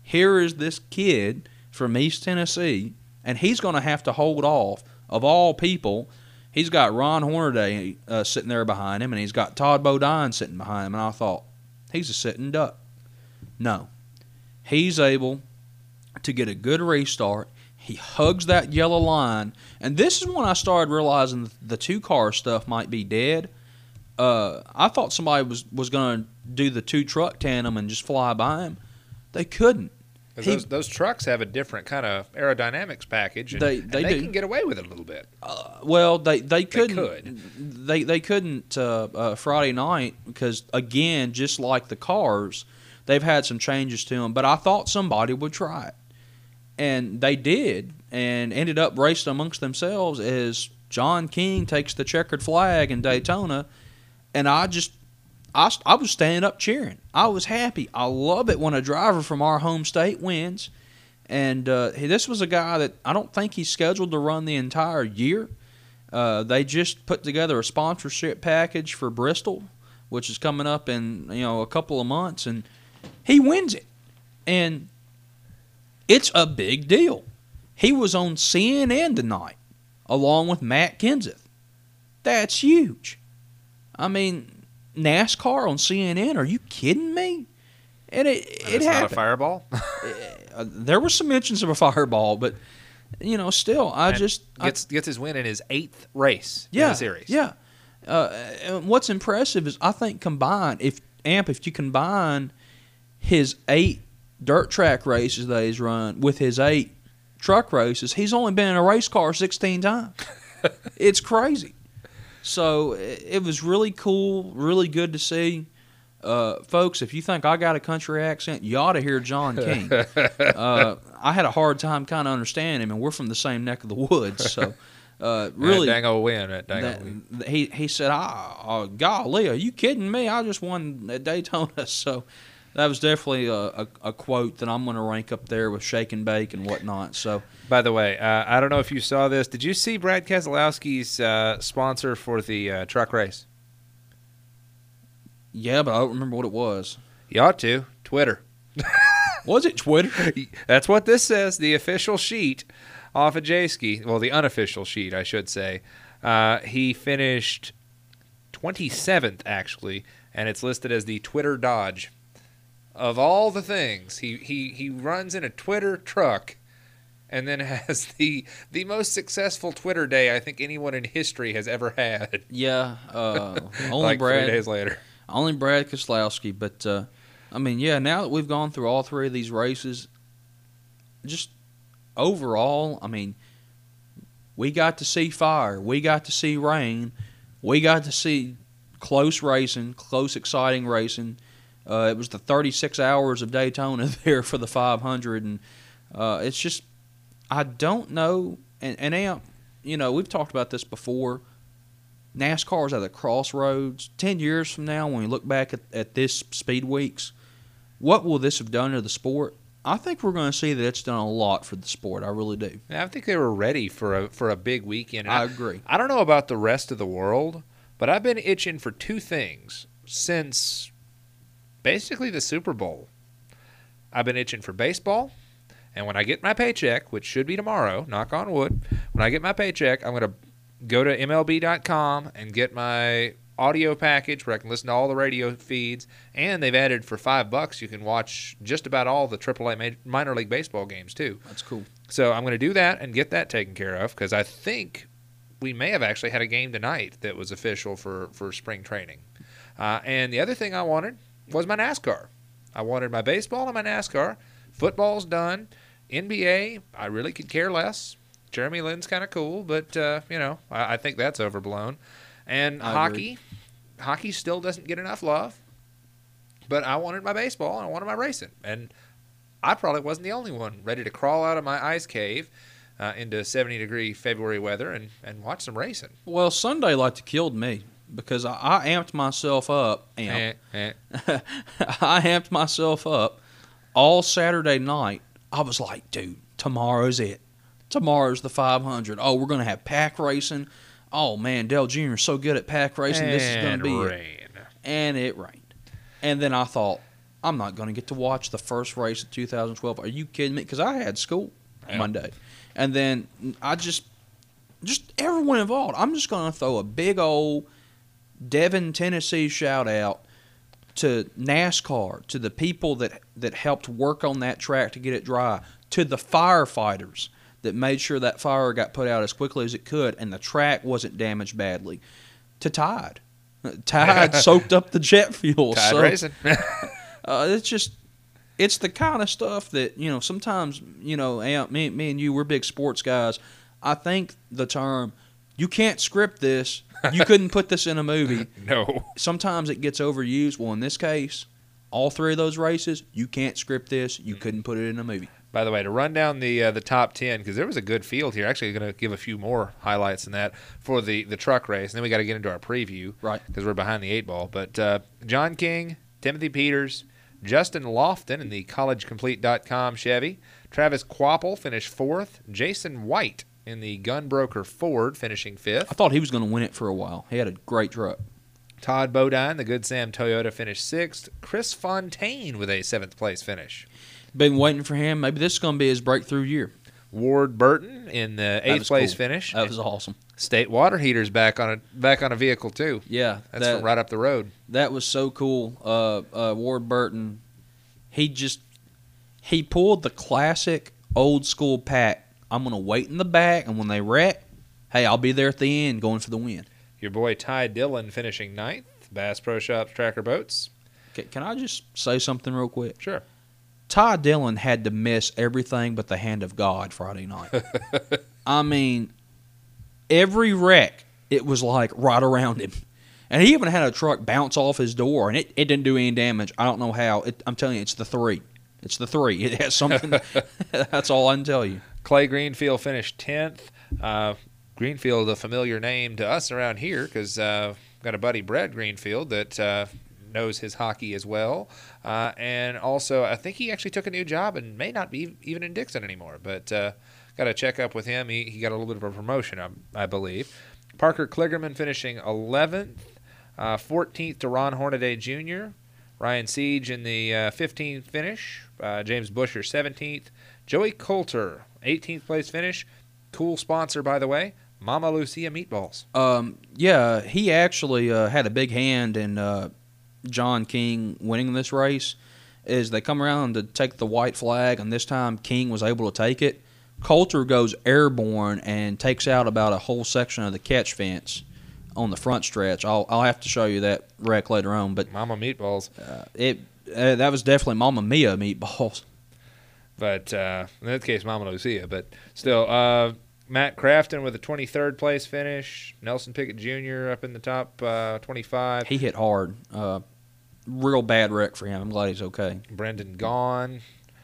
here is this kid from East Tennessee, and he's going to have to hold off, of all people. He's got Ron Hornaday sitting there behind him, and he's got Todd Bodine sitting behind him. And I thought, he's a sitting duck. No. He's able to get a good restart. He hugs that yellow line. And this is when I started realizing the two-car stuff might be dead. I thought somebody was going to do the two-truck tandem and just fly by him. They couldn't. Those trucks have a different kind of aerodynamics package, and they can get away with it a little bit. Well, they couldn't. They couldn't Friday night because, again, just like the cars, they've had some changes to them. But I thought somebody would try it, and they did, and ended up racing amongst themselves as John King takes the checkered flag in Daytona, and I was standing up cheering. I was happy. I love it when a driver from our home state wins. And this was a guy that I don't think he's scheduled to run the entire year. They just put together a sponsorship package for Bristol, which is coming up in a couple of months, and he wins it. And it's a big deal. He was on CNN tonight, along with Matt Kenseth. That's huge. I mean, NASCAR on CNN? Are you kidding me? And it happened. Not a fireball? There were some mentions of a fireball, but still, gets his win in his 8th race in the series. Yeah. And what's impressive is I think if you combine his 8 dirt track races that he's run with his 8 truck races, he's only been in a race car 16 times. It's crazy. So it was really cool, really good to see. Folks, if you think I got a country accent, you ought to hear John King. I had a hard time kind of understanding him, and we're from the same neck of the woods. So really, he said, golly, are you kidding me? I just won at Daytona. So that was definitely a quote that I'm going to rank up there with Shake and Bake and whatnot. So, by the way, I don't know if you saw this. Did you see Brad Keselowski's sponsor for the truck race? Yeah, but I don't remember what it was. You ought to. Twitter. Was it Twitter? That's what this says. The official sheet off of J-Ski. Well, the unofficial sheet, I should say. He finished 27th, actually, and it's listed as the Twitter Dodge. Of all the things, he runs in a Twitter truck and then has the most successful Twitter day I think anyone in history has ever had. Yeah. Only like Brad, 3 days later. Only Brad Keselowski. But, now that we've gone through all 3 of these races, just overall, we got to see fire. We got to see rain. We got to see close racing, close, exciting racing. It was the 36 hours of Daytona there for the 500, and it's just, I don't know, and Amp, we've talked about this before. NASCAR's at a crossroads. 10 years from now, when we look back at this Speed Weeks, what will this have done to the sport? I think we're going to see that it's done a lot for the sport. I really do. I think they were ready for a big weekend. I agree. I don't know about the rest of the world, but I've been itching for 2 things since basically the Super Bowl. I've been itching for baseball, and when I get my paycheck, which should be tomorrow, knock on wood, when I get my paycheck, I'm going to go to MLB.com and get my audio package where I can listen to all the radio feeds, and they've added for $5 you can watch just about all the AAA minor league baseball games too. That's cool. So I'm going to do that and get that taken care of because I think we may have actually had a game tonight that was official for spring training. And the other thing I wanted was my NASCAR. I wanted my baseball and my NASCAR. Football's done. NBA, I really could care less. Jeremy Lin's kind of cool, but, I think that's overblown. And hockey still doesn't get enough love. But I wanted my baseball and I wanted my racing. And I probably wasn't the only one ready to crawl out of my ice cave into 70-degree February weather and watch some racing. Well, Sunday like to killed me because I amped myself up. I amped myself up all Saturday night. I was like, dude, tomorrow's it. Tomorrow's the 500. Oh, we're going to have pack racing. Oh, man, Dale Jr. is so good at pack racing. This is going to be rain. And it rained. And then I thought, I'm not going to get to watch the first race of 2012. Are you kidding me? Because I had school Monday. And then I just everyone involved. I'm just going to throw a big old Devon, Tennessee shout out to NASCAR, to the people that helped work on that track to get it dry, to the firefighters that made sure that fire got put out as quickly as it could and the track wasn't damaged badly, to Tide. Tide soaked up the jet fuel. Tide racing. It's the kind of stuff that, sometimes, Amp, me and you, we're big sports guys. I think the term, you can't script this, you couldn't put this in a movie. No. Sometimes it gets overused. Well, in this case, all three of those races, you can't script this, you couldn't put it in a movie. By the way, to run down the top 10, because there was a good field here. Actually, going to give a few more highlights than that for the truck race. And then we got to get into our preview. Right. Because we're behind the 8 ball. But John King, Timothy Peters, Justin Lofton in the collegecomplete.com Chevy. Travis Quapple finished 4th. Jason White in the Gunbroker Ford finishing 5th. I thought he was going to win it for a while. He had a great truck. Todd Bodine, the Good Sam Toyota, finished 6th. Chris Fontaine with a 7th place finish. Been waiting for him. Maybe this is going to be his breakthrough year. Ward Burton in the 8th place finish. That was awesome. State Water Heaters back on a vehicle too. Yeah, that's from right up the road. That was so cool. Ward Burton, he pulled the classic old school Pat. I'm gonna wait in the back, and when they wreck, hey, I'll be there at the end, going for the win. Your boy Ty Dillon finishing 9th. Bass Pro Shops Tracker Boats. Can I just say something real quick? Sure. Ty Dillon had to miss everything but the hand of God Friday night. I mean, every wreck, it was like right around him. And he even had a truck bounce off his door, and it didn't do any damage. I don't know how. I'm telling you, it's the 3. It's the 3. It has something. That's all I can tell you. Clay Greenfield finished 10th. Greenfield, a familiar name to us around here because got a buddy, Brad Greenfield, that knows his hockey as well. And also, I think he actually took a new job and may not be even in Dixon anymore. But got to check up with him. He got a little bit of a promotion, I believe. Parker Kligerman finishing 11th. 14th to Ron Hornaday Jr. Ryan Siege in the 15th finish. James Busher 17th. Joey Coulter, 18th place finish. Cool sponsor, by the way. Mama Lucia Meatballs. Yeah, he actually had a big hand in John King winning this race. As they come around to take the white flag, and this time King was able to take it. Coulter goes airborne and takes out about a whole section of the catch fence on the front stretch. I'll have to show you that wreck later on. But Mama Meatballs. That was definitely Mama Mia Meatballs. But in that case, Mama Lucia. But still, Matt Crafton with a 23rd place finish. Nelson Pickett Jr. up in the top 25. He hit hard. Real bad wreck for him. I'm glad he's okay. Brendan Gaughan.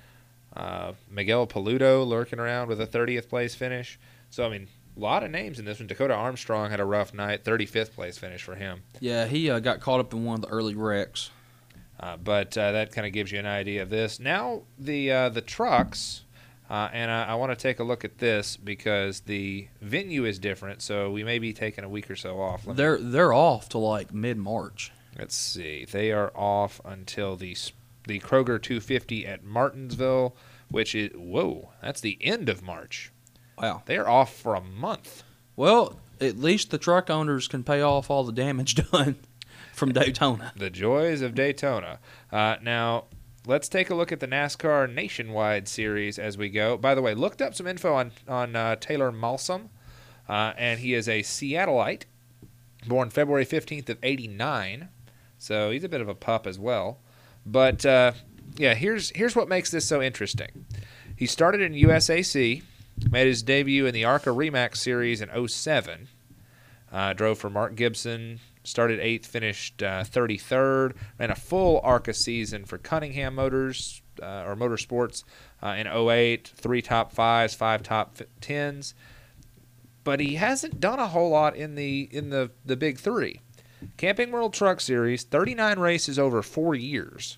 Miguel Paludo lurking around with a 30th place finish. So, I mean, a lot of names in this one. Dakota Armstrong had a rough night. 35th place finish for him. Yeah, he got caught up in one of the early wrecks. But that kind of gives you an idea of this. Now, the trucks, and I want to take a look at this because the venue is different, so we may be taking a week or so off. They're off to like mid-March. Let's see. They are off until the Kroger 250 at Martinsville, which is, whoa, that's the end of March. Wow. They're off for a month. Well, at least the truck owners can pay off all the damage done from Daytona. The joys of Daytona. Now, let's take a look at the NASCAR Nationwide Series as we go. By the way, looked up some info on Taylor Malsum, and he is a Seattleite, born February 15th of 89. So he's a bit of a pup as well. But, yeah, here's what makes this so interesting. He started in USAC, made his debut in the ARCA REMAX Series in 07, drove for Mark Gibson, started 8th, finished 33rd, ran a full ARCA season for Cunningham Motors or Motorsports in 08, 3 top 5s, 5 top 10s. But he hasn't done a whole lot in the Big Three. Camping World Truck Series, 39 races over 4 years.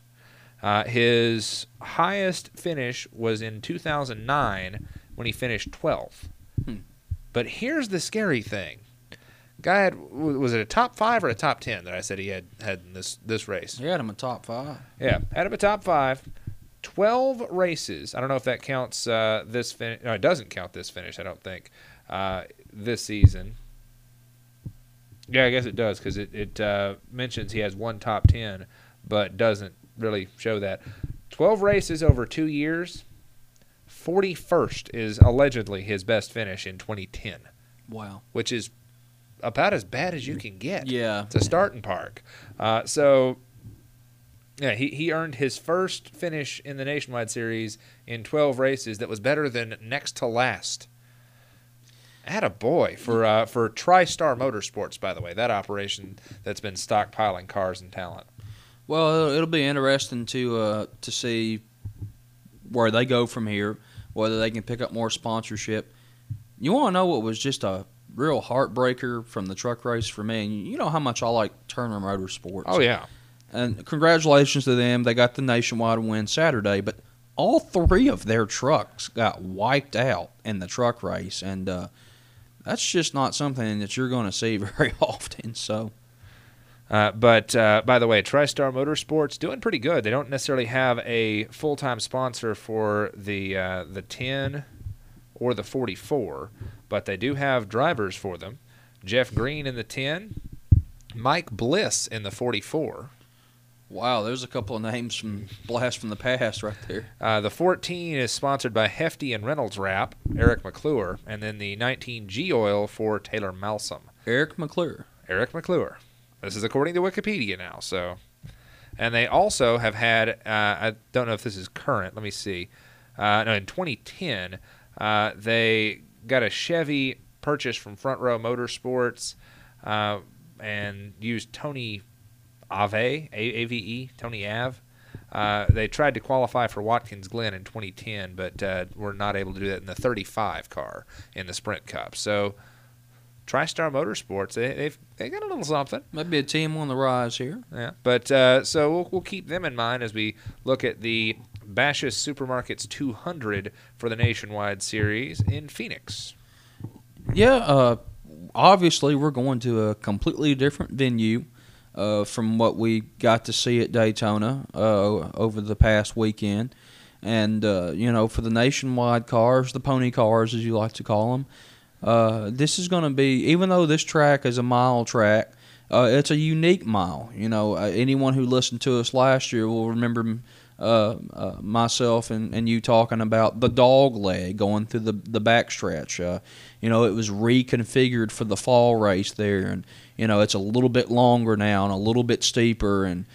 His highest finish was in 2009 when he finished 12th. But here's the scary thing. Guy had, was it a top 5 or a top 10 that I said he had in this race? He had him a top 5. Yeah, had him a top 5. 12 races. I don't know if that counts this finish. No, it doesn't count this finish, I don't think, this season. Yeah, I guess it does because it mentions he has one top 10, but doesn't really show that. 12 races over 2 years. 41st is allegedly his best finish in 2010. Wow. Which is about as bad as you can get. Yeah. It's a starting park. So, yeah, he earned his first finish in the Nationwide Series in 12 races that was better than next to last. Attaboy for TriStar Motorsports, by the way, that operation that's been stockpiling cars and talent. Well, it'll be interesting to see where they go from here, whether they can pick up more sponsorship. You want to know what was just a real heartbreaker from the truck race for me? And you know how much I like Turner Motorsports. Oh, yeah. And congratulations to them. They got the nationwide win Saturday, but all 3 of their trucks got wiped out in the truck race, and that's just not something that you're going to see very often. So, but by the way, TriStar Motorsports doing pretty good. They don't necessarily have a full-time sponsor for the 10 or the 44, but they do have drivers for them. Jeff Green in the 10, Mike Bliss in the 44. wow, there's a couple of names from Blast from the Past right there. The 14 is sponsored by Hefty and Reynolds Wrap, Eric McClure, and then the 19 G-Oil for Taylor Malsom. Eric McClure. Eric McClure. This is according to Wikipedia now. So, and they also have had, I don't know if this is current, let me see. No, in 2010, they got a Chevy purchase from Front Row Motorsports and used Tony Ave, A-V-E, Tony Ave. They tried to qualify for Watkins Glen in 2010, but were not able to do that in the 35 car in the Sprint Cup. So, TriStar Motorsports, they got a little something. Might be a team on the rise here. Yeah, but so we'll keep them in mind as we look at the Bashas Supermarkets 200 for the Nationwide Series in Phoenix. Yeah, obviously we're going to a completely different venue from what we got to see at Daytona over the past weekend. And, for the Nationwide cars, the pony cars as you like to call them, this is going to be, even though this track is a mile track, it's a unique mile. Anyone who listened to us last year will remember myself and you talking about the dog leg going through the backstretch. It was reconfigured for the fall race there, and it's a little bit longer now and a little bit steeper, and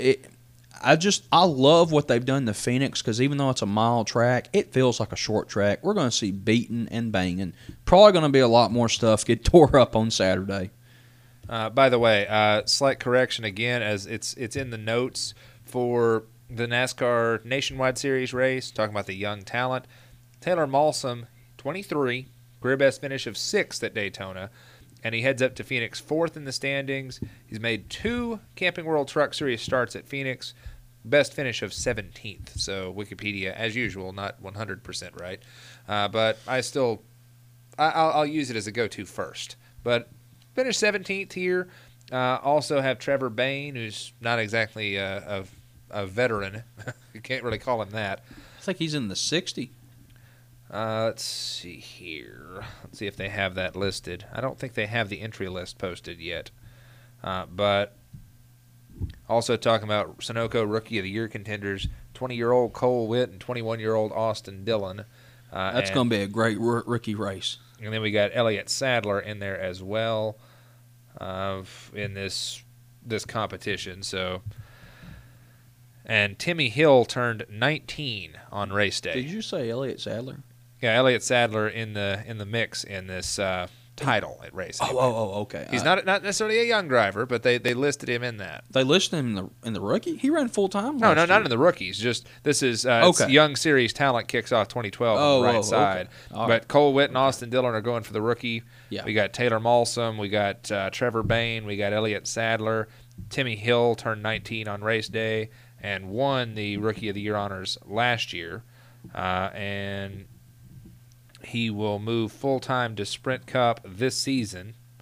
I love what they've done to Phoenix, because even though it's a mile track, it feels like a short track. We're going to see beating and banging. Probably going to be a lot more stuff get tore up on Saturday. By the way, slight correction again, as it's in the notes for the NASCAR Nationwide Series race, talking about the young talent. Taylor Malsom, 23, career best finish of 6th at Daytona, and he heads up to Phoenix 4th in the standings. He's made 2 Camping World Truck Series starts at Phoenix, best finish of 17th. So Wikipedia, as usual, not 100% right, but I'll use it as a go-to first. But finished 17th here. Also have Trevor Bayne, who's not exactly a veteran. You can't really call him that. I think he's in the 60. Let's see here. Let's see if they have that listed. I don't think they have the entry list posted yet. But also talking about Sunoco Rookie of the Year contenders, 20-year-old Cole Witt and 21-year-old Austin Dillon. That's going to be a great rookie race. And then we got Elliott Sadler in there as well in this competition. So, and Timmy Hill turned 19 on race day. Did you say Elliott Sadler? Yeah, Elliott Sadler in the mix in this title at race. Oh, okay. He's not necessarily a young driver, but they listed him in that. They listed him in the rookie. He ran full time. No, not in the rookies. Just this is it's Young Series Talent kicks off 2012 on the right side. Okay. But Cole Witt and Austin Dillon are going for the rookie. Yeah. We got Taylor Malsom. We got Trevor Bayne. We got Elliott Sadler. Timmy Hill turned 19 on race day and won the Rookie of the Year honors last year, and he will move full-time to Sprint Cup this season.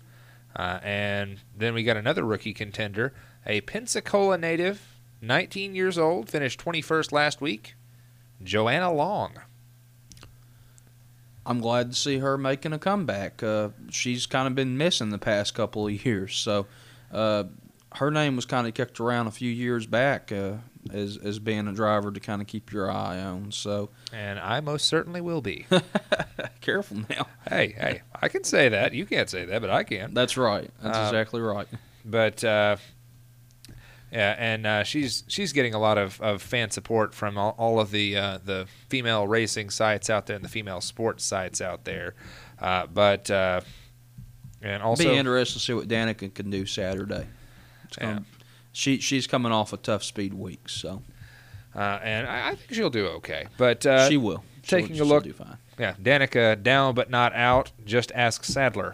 And then we got another rookie contender, a Pensacola native, 19 years old, finished 21st last week, Joanna Long. I'm glad to see her making a comeback. She's kind of been missing the past couple of years, so her name was kind of kicked around a few years back as being a driver to kind of keep your eye on. So, and I most certainly will be. Careful now. Hey, I can say that. You can't say that, but I can. That's right. That's exactly right. But yeah, and she's getting a lot of fan support from all of the female racing sites out there and the female sports sites out there. And also be interested to see what Danica can do Saturday. She's coming off a tough speed week, so and I think she'll do okay. But she will. Taking a look, she'll do fine. Yeah, Danica down but not out. Just ask Sadler.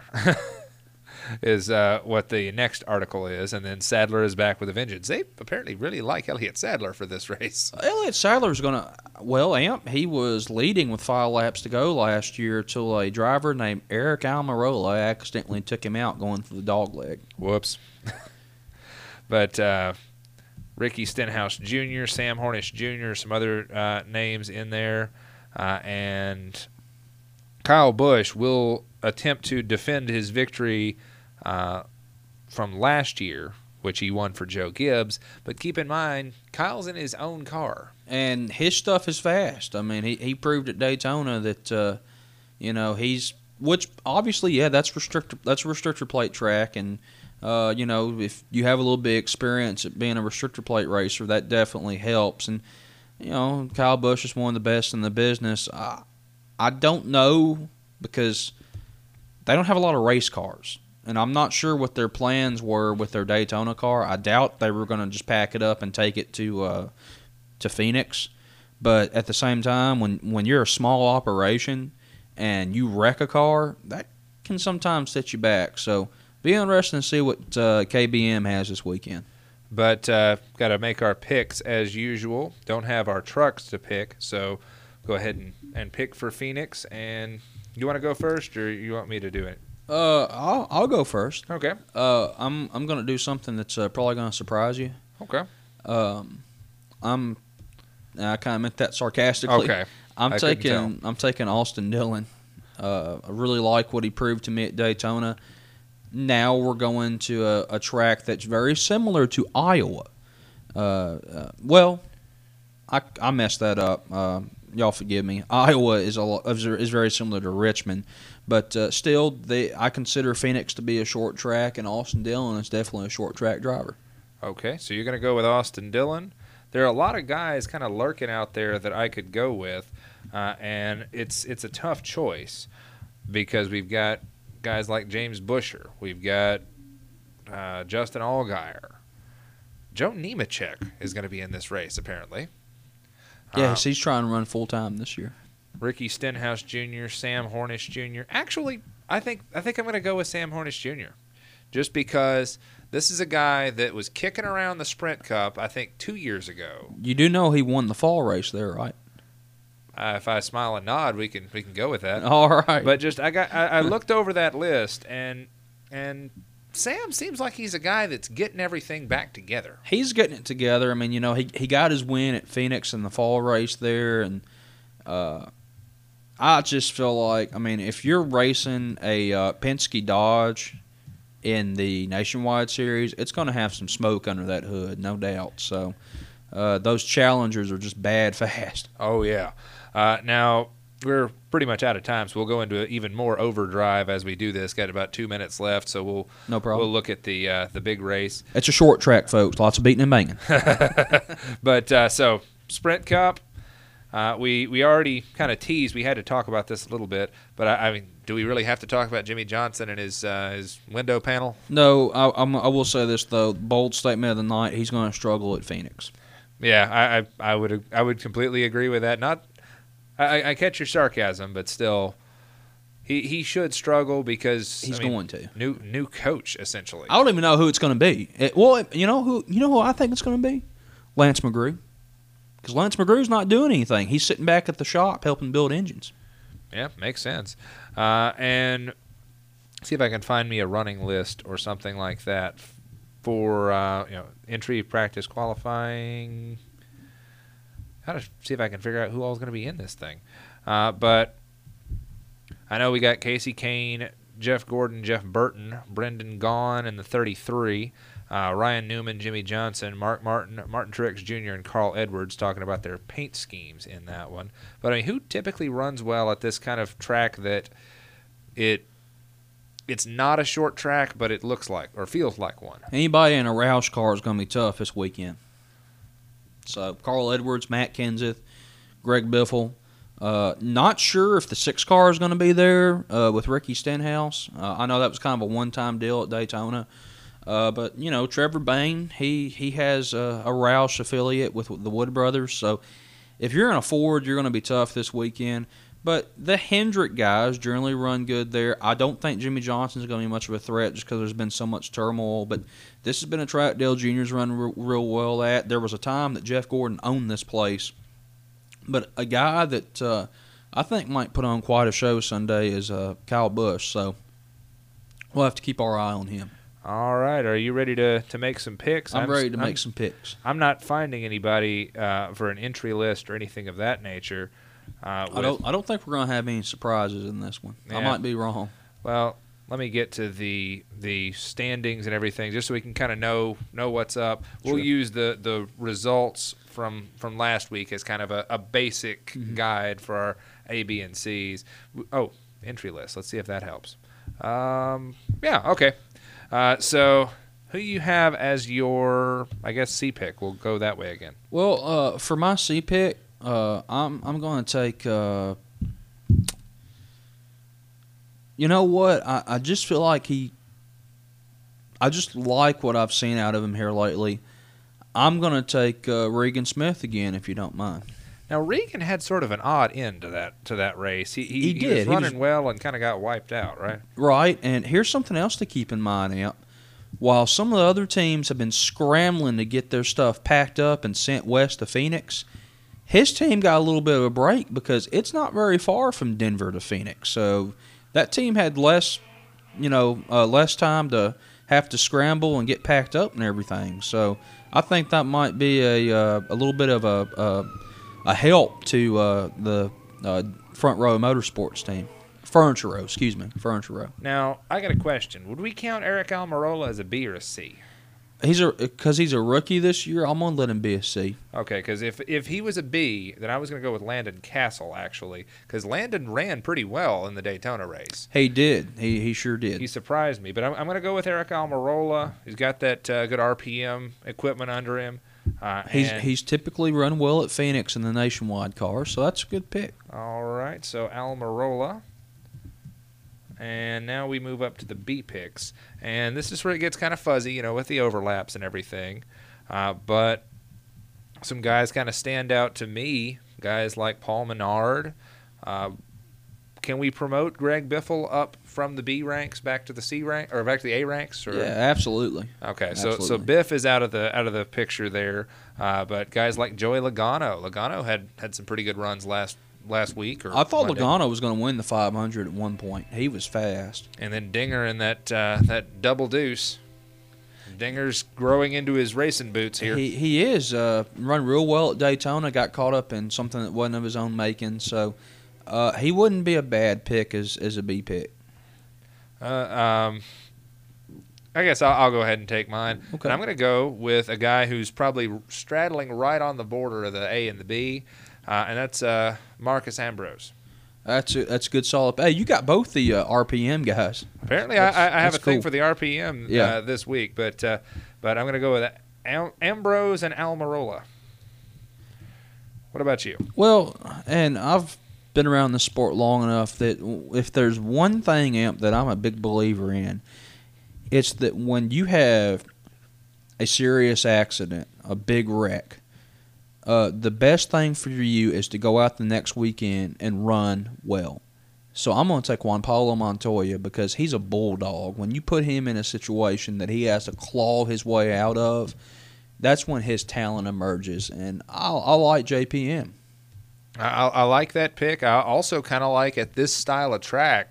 Is what the next article is, and then Sadler is back with a vengeance. They apparently really like Elliott Sadler for this race. Elliott Sadler's going to, Amp, he was leading with 5 laps to go last year till a driver named Eric Almirola accidentally took him out going for the dog leg. Whoops. But Ricky Stenhouse Jr., Sam Hornish Jr., some other names in there, and Kyle Busch will attempt to defend his victory from last year, which he won for Joe Gibbs. But keep in mind, Kyle's in his own car. And his stuff is fast. I mean, he proved at Daytona that, he's – which obviously, yeah, that's a restrictor plate track. And, if you have a little bit of experience at being a restrictor plate racer, that definitely helps. And, Kyle Busch is one of the best in the business. I don't know because they don't have a lot of race cars. And I'm not sure what their plans were with their Daytona car. I doubt they were going to just pack it up and take it to Phoenix. But at the same time, when you're a small operation and you wreck a car, that can sometimes set you back. So be interesting to see what KBM has this weekend. But got to make our picks as usual. Don't have our trucks to pick, so go ahead and pick for Phoenix. And you want to go first, or you want me to do it? I'll go first. Okay. I'm going to do something that's probably going to surprise you. Okay. I kind of meant that sarcastically. Okay. I'm taking Austin Dillon. I really like what he proved to me at Daytona. Now we're going to a track that's very similar to Iowa. I messed that up. Y'all forgive me. Iowa is very similar to Richmond, but still, I consider Phoenix to be a short track, and Austin Dillon is definitely a short track driver. Okay, so you're going to go with Austin Dillon. There are a lot of guys kind of lurking out there that I could go with, and it's a tough choice because we've got guys like James Buescher. We've got Justin Allgaier. Joe Nemechek is going to be in this race, apparently. Yes, he's trying to run full-time this year. Ricky Stenhouse Jr., Sam Hornish Jr. Actually, I think I'm going to go with Sam Hornish Jr. just because this is a guy that was kicking around the Sprint Cup, I think, 2 years ago. You do know he won the fall race there, right? If I smile and nod, we can go with that. All right. But just I looked over that list, and Sam seems like he's a guy that's getting everything back together. He's getting it together. I mean, he got his win at Phoenix in the fall race there, and I just feel like, if you're racing a Penske Dodge in the Nationwide Series, it's going to have some smoke under that hood, no doubt. So those Challengers are just bad fast. Oh, yeah. Now, we're pretty much out of time, so we'll go into even more overdrive as we do this. Got about 2 minutes left, so we'll look at the big race. It's a short track, folks. Lots of beating and banging. But so Sprint Cup, we already kind of teased. We had to talk about this a little bit, but do we really have to talk about Jimmy Johnson and his window panel? No, I will say this though. Bold statement of the night: he's going to struggle at Phoenix. Yeah, I would completely agree with that. I catch your sarcasm, but still, he should struggle because he's going to new coach essentially. I don't even know who it's going to be. You know who I think it's going to be? Lance McGrew, because Lance McGrew's not doing anything. He's sitting back at the shop helping build engines. Yeah, makes sense. And see if I can find me a running list or something like that for entry, practice, qualifying. Gotta see if I can figure out who all is going to be in this thing. But I know we got Casey Kane, Jeff Gordon, Jeff Burton, Brendan Gaughan in the 33, Ryan Newman, Jimmy Johnson, Mark Martin, Martin Truex Jr., and Carl Edwards talking about their paint schemes in that one. But I mean, who typically runs well at this kind of track that it's not a short track, but it looks like or feels like one? Anybody in a Roush car is going to be tough this weekend. So Carl Edwards, Matt Kenseth, Greg Biffle. Not sure if the 6 car is going to be there with Ricky Stenhouse. I know that was kind of a one-time deal at Daytona. But, Trevor Bayne, he has a Roush affiliate with the Wood Brothers. So if you're in a Ford, you're going to be tough this weekend. But the Hendrick guys generally run good there. I don't think Jimmy Johnson is going to be much of a threat just because there's been so much turmoil. But this has been a track Dale Jr.'s run real well at. There was a time that Jeff Gordon owned this place. But a guy that I think might put on quite a show Sunday is Kyle Busch. So we'll have to keep our eye on him. All right. Are you ready to make some picks? I'm ready to make some picks. I'm not finding anybody for an entry list or anything of that nature. I don't think we're going to have any surprises in this one. Yeah. I might be wrong. Well, let me get to the standings and everything just so we can kind of know what's up. We'll use the results from last week as kind of a basic guide for our A, B, and C's. Oh, entry list. Let's see if that helps. Yeah, okay. So who you have as your, I guess, C pick? We'll go that way again. Well, for my C pick, I'm going to take. You know what? I just feel like I just like what I've seen out of him here lately. I'm going to take Regan Smith again, if you don't mind. Now, Regan had sort of an odd end to that race. He did. Was running well and kind of got wiped out, right? Right, and here's something else to keep in mind, Amp. While some of the other teams have been scrambling to get their stuff packed up and sent west to Phoenix, his team got a little bit of a break because it's not very far from Denver to Phoenix. So that team had less time to have to scramble and get packed up and everything. So I think that might be a little bit of a help to the Front Row Motorsports team. Furniture Row. Now, I got a question. Would we count Eric Almirola as a B or a C? Because he's a rookie this year, I'm going to let him be a C. Okay, because if he was a B, then I was going to go with Landon Castle, actually, because Landon ran pretty well in the Daytona race. He did. He sure did. He surprised me. But I'm going to go with Eric Almirola. He's got that good RPM equipment under him. He's typically run well at Phoenix in the Nationwide car, so that's a good pick. All right, so Almirola. And now we move up to the B picks. And this is where it gets kind of fuzzy, with the overlaps and everything. But some guys kind of stand out to me, guys like Paul Menard. Can we promote Greg Biffle up from the B ranks back to the C rank or back to the A ranks? Or? Yeah, absolutely. Okay, absolutely. So Biff is out of the picture there. But guys like Joey Logano had some pretty good runs last week. I thought Logano was going to win the 500 at one point. He was fast. And then Dinger in that double deuce. Dinger's growing into his racing boots here. He is. Run real well at Daytona. Got caught up in something that wasn't of his own making. So he wouldn't be a bad pick as a B pick. I guess I'll go ahead and take mine. Okay. And I'm going to go with a guy who's probably straddling right on the border of the A and the B. And that's Marcus Ambrose. That's a good solid. Hey, you got both the RPM guys. Apparently, I have a thing for the RPM this week, but I'm going to go with Ambrose and Almirola. What about you? Well, and I've been around the sport long enough that if there's one thing, Amp, that I'm a big believer in, it's that when you have a serious accident, a big wreck, the best thing for you is to go out the next weekend and run well. So I'm going to take Juan Pablo Montoya because he's a bulldog. When you put him in a situation that he has to claw his way out of, that's when his talent emerges. And I like JPM. I like that pick. I also kind of like at this style of track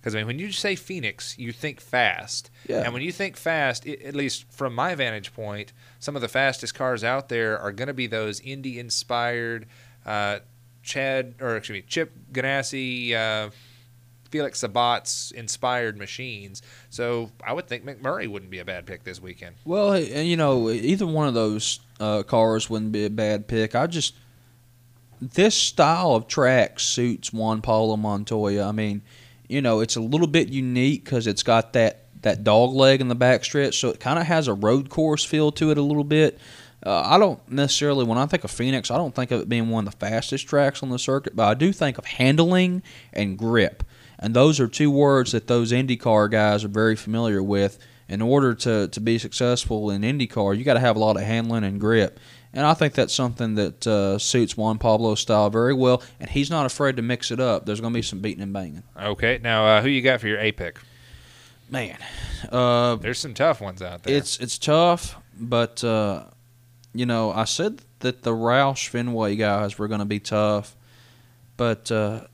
Because, I mean, when you say Phoenix, you think fast. Yeah. And when you think fast, at least from my vantage point, some of the fastest cars out there are going to be those Indy-inspired Chip Ganassi, Felix Sabat's inspired machines. So I would think McMurray wouldn't be a bad pick this weekend. Well, either one of those cars wouldn't be a bad pick. This style of track suits Juan Pablo Montoya. I mean, it's a little bit unique because it's got that dog leg in the backstretch, so it kind of has a road course feel to it a little bit. I don't necessarily, when I think of Phoenix, I don't think of it being one of the fastest tracks on the circuit, but I do think of handling and grip. And those are two words that those IndyCar guys are very familiar with. In order to be successful in IndyCar, you got to have a lot of handling and grip. And I think that's something that suits Juan Pablo's style very well, and he's not afraid to mix it up. There's going to be some beating and banging. Okay, now who you got for your A pick? Man, there's some tough ones out there. It's tough, but I said that the Roush Fenway guys were going to be tough, but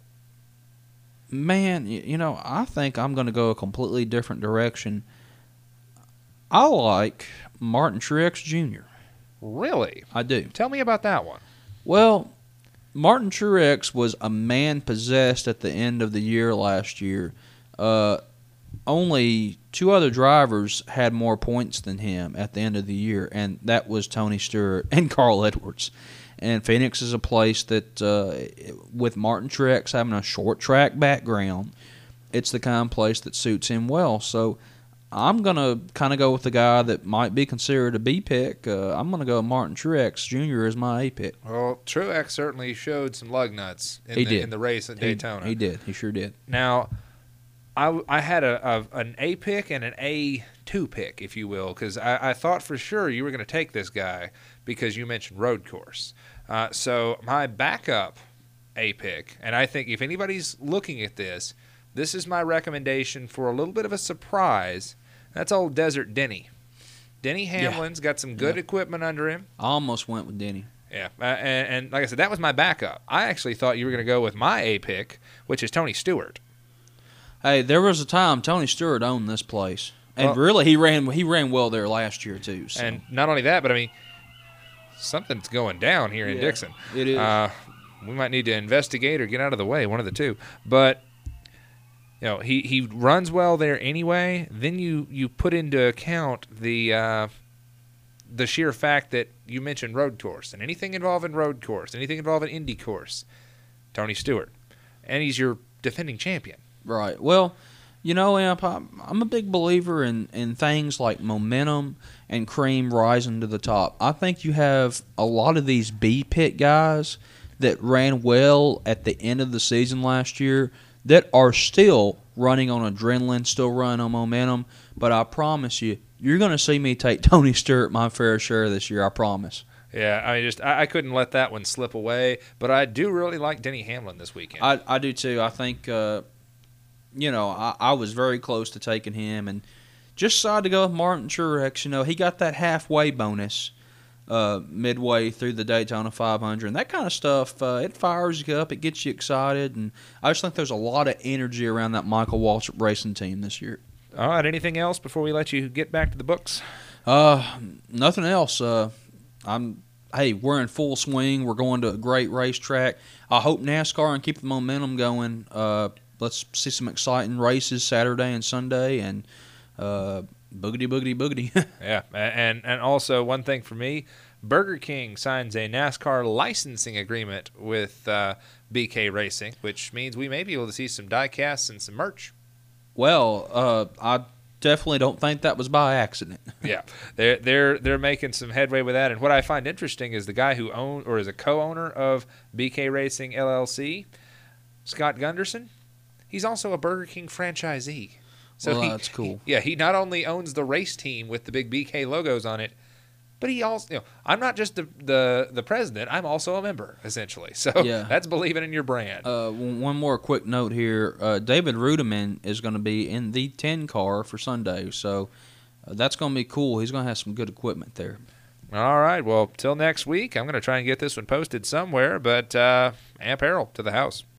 man, I think I'm going to go a completely different direction. I like Martin Truex Jr. Really? I do. Tell me about that one. Well, Martin Truex was a man possessed at the end of the year last year. Only two other drivers had more points than him at the end of the year, and that was Tony Stewart and Carl Edwards. And Phoenix is a place that, with Martin Truex having a short track background, it's the kind of place that suits him well. So I'm going to kind of go with the guy that might be considered a B pick. I'm going to go Martin Truex Jr. as my A pick. Well, Truex certainly showed some lug nuts in the race at Daytona. He did. He sure did. Now, I had an A pick and an A2 pick, if you will, because I thought for sure you were going to take this guy because you mentioned road course. So my backup A pick, and I think if anybody's looking at this is my recommendation for a little bit of a surprise. That's old Desert Denny. Denny Hamlin's got some good equipment under him. I almost went with Denny. Yeah, and like I said, that was my backup. I actually thought you were going to go with my A pick, which is Tony Stewart. Hey, there was a time Tony Stewart owned this place, and really he ran well there last year too. So. And not only that, but I mean, something's going down here in Dixon. It is. We might need to investigate or get out of the way, one of the two. But he runs well there anyway. Then you put into account the sheer fact that you mentioned road course, and anything involving road course, anything involving Indy course, Tony Stewart, and he's your defending champion. Right. Well, Amp, I'm a big believer in things like momentum and cream rising to the top. I think you have a lot of these B pit guys that ran well at the end of the season last year that are still running on adrenaline, still running on momentum. But I promise you, you're going to see me take Tony Stewart my fair share this year, I promise. Yeah, I couldn't let that one slip away. But I do really like Denny Hamlin this weekend. I do too. I think, I was very close to taking him and just decided to go with Martin Truex. He got that halfway bonus midway through the Daytona 500. And that kind of stuff, it fires you up. It gets you excited. And I just think there's a lot of energy around that Michael Waltrip racing team this year. All right, anything else before we let you get back to the books? Nothing else. We're in full swing. We're going to a great racetrack. I hope NASCAR can keep the momentum going. Let's see some exciting races Saturday and Sunday, and boogity, boogity, boogity. Yeah, and also one thing for me, Burger King signs a NASCAR licensing agreement with BK Racing, which means we may be able to see some die casts and some merch. Well, I definitely don't think that was by accident. Yeah, they're making some headway with that. And what I find interesting is the guy who is a co-owner of BK Racing LLC, Scott Gunderson. He's also a Burger King franchisee. So that's cool. He not only owns the race team with the big BK logos on it, but he also, I'm not just the president, I'm also a member, essentially. So that's believing in your brand. One more quick note here. David Rudiman is going to be in the 10 car for Sunday, so that's going to be cool. He's going to have some good equipment there. All right, well, till next week, I'm going to try and get this one posted somewhere, but Amp Harold to the house.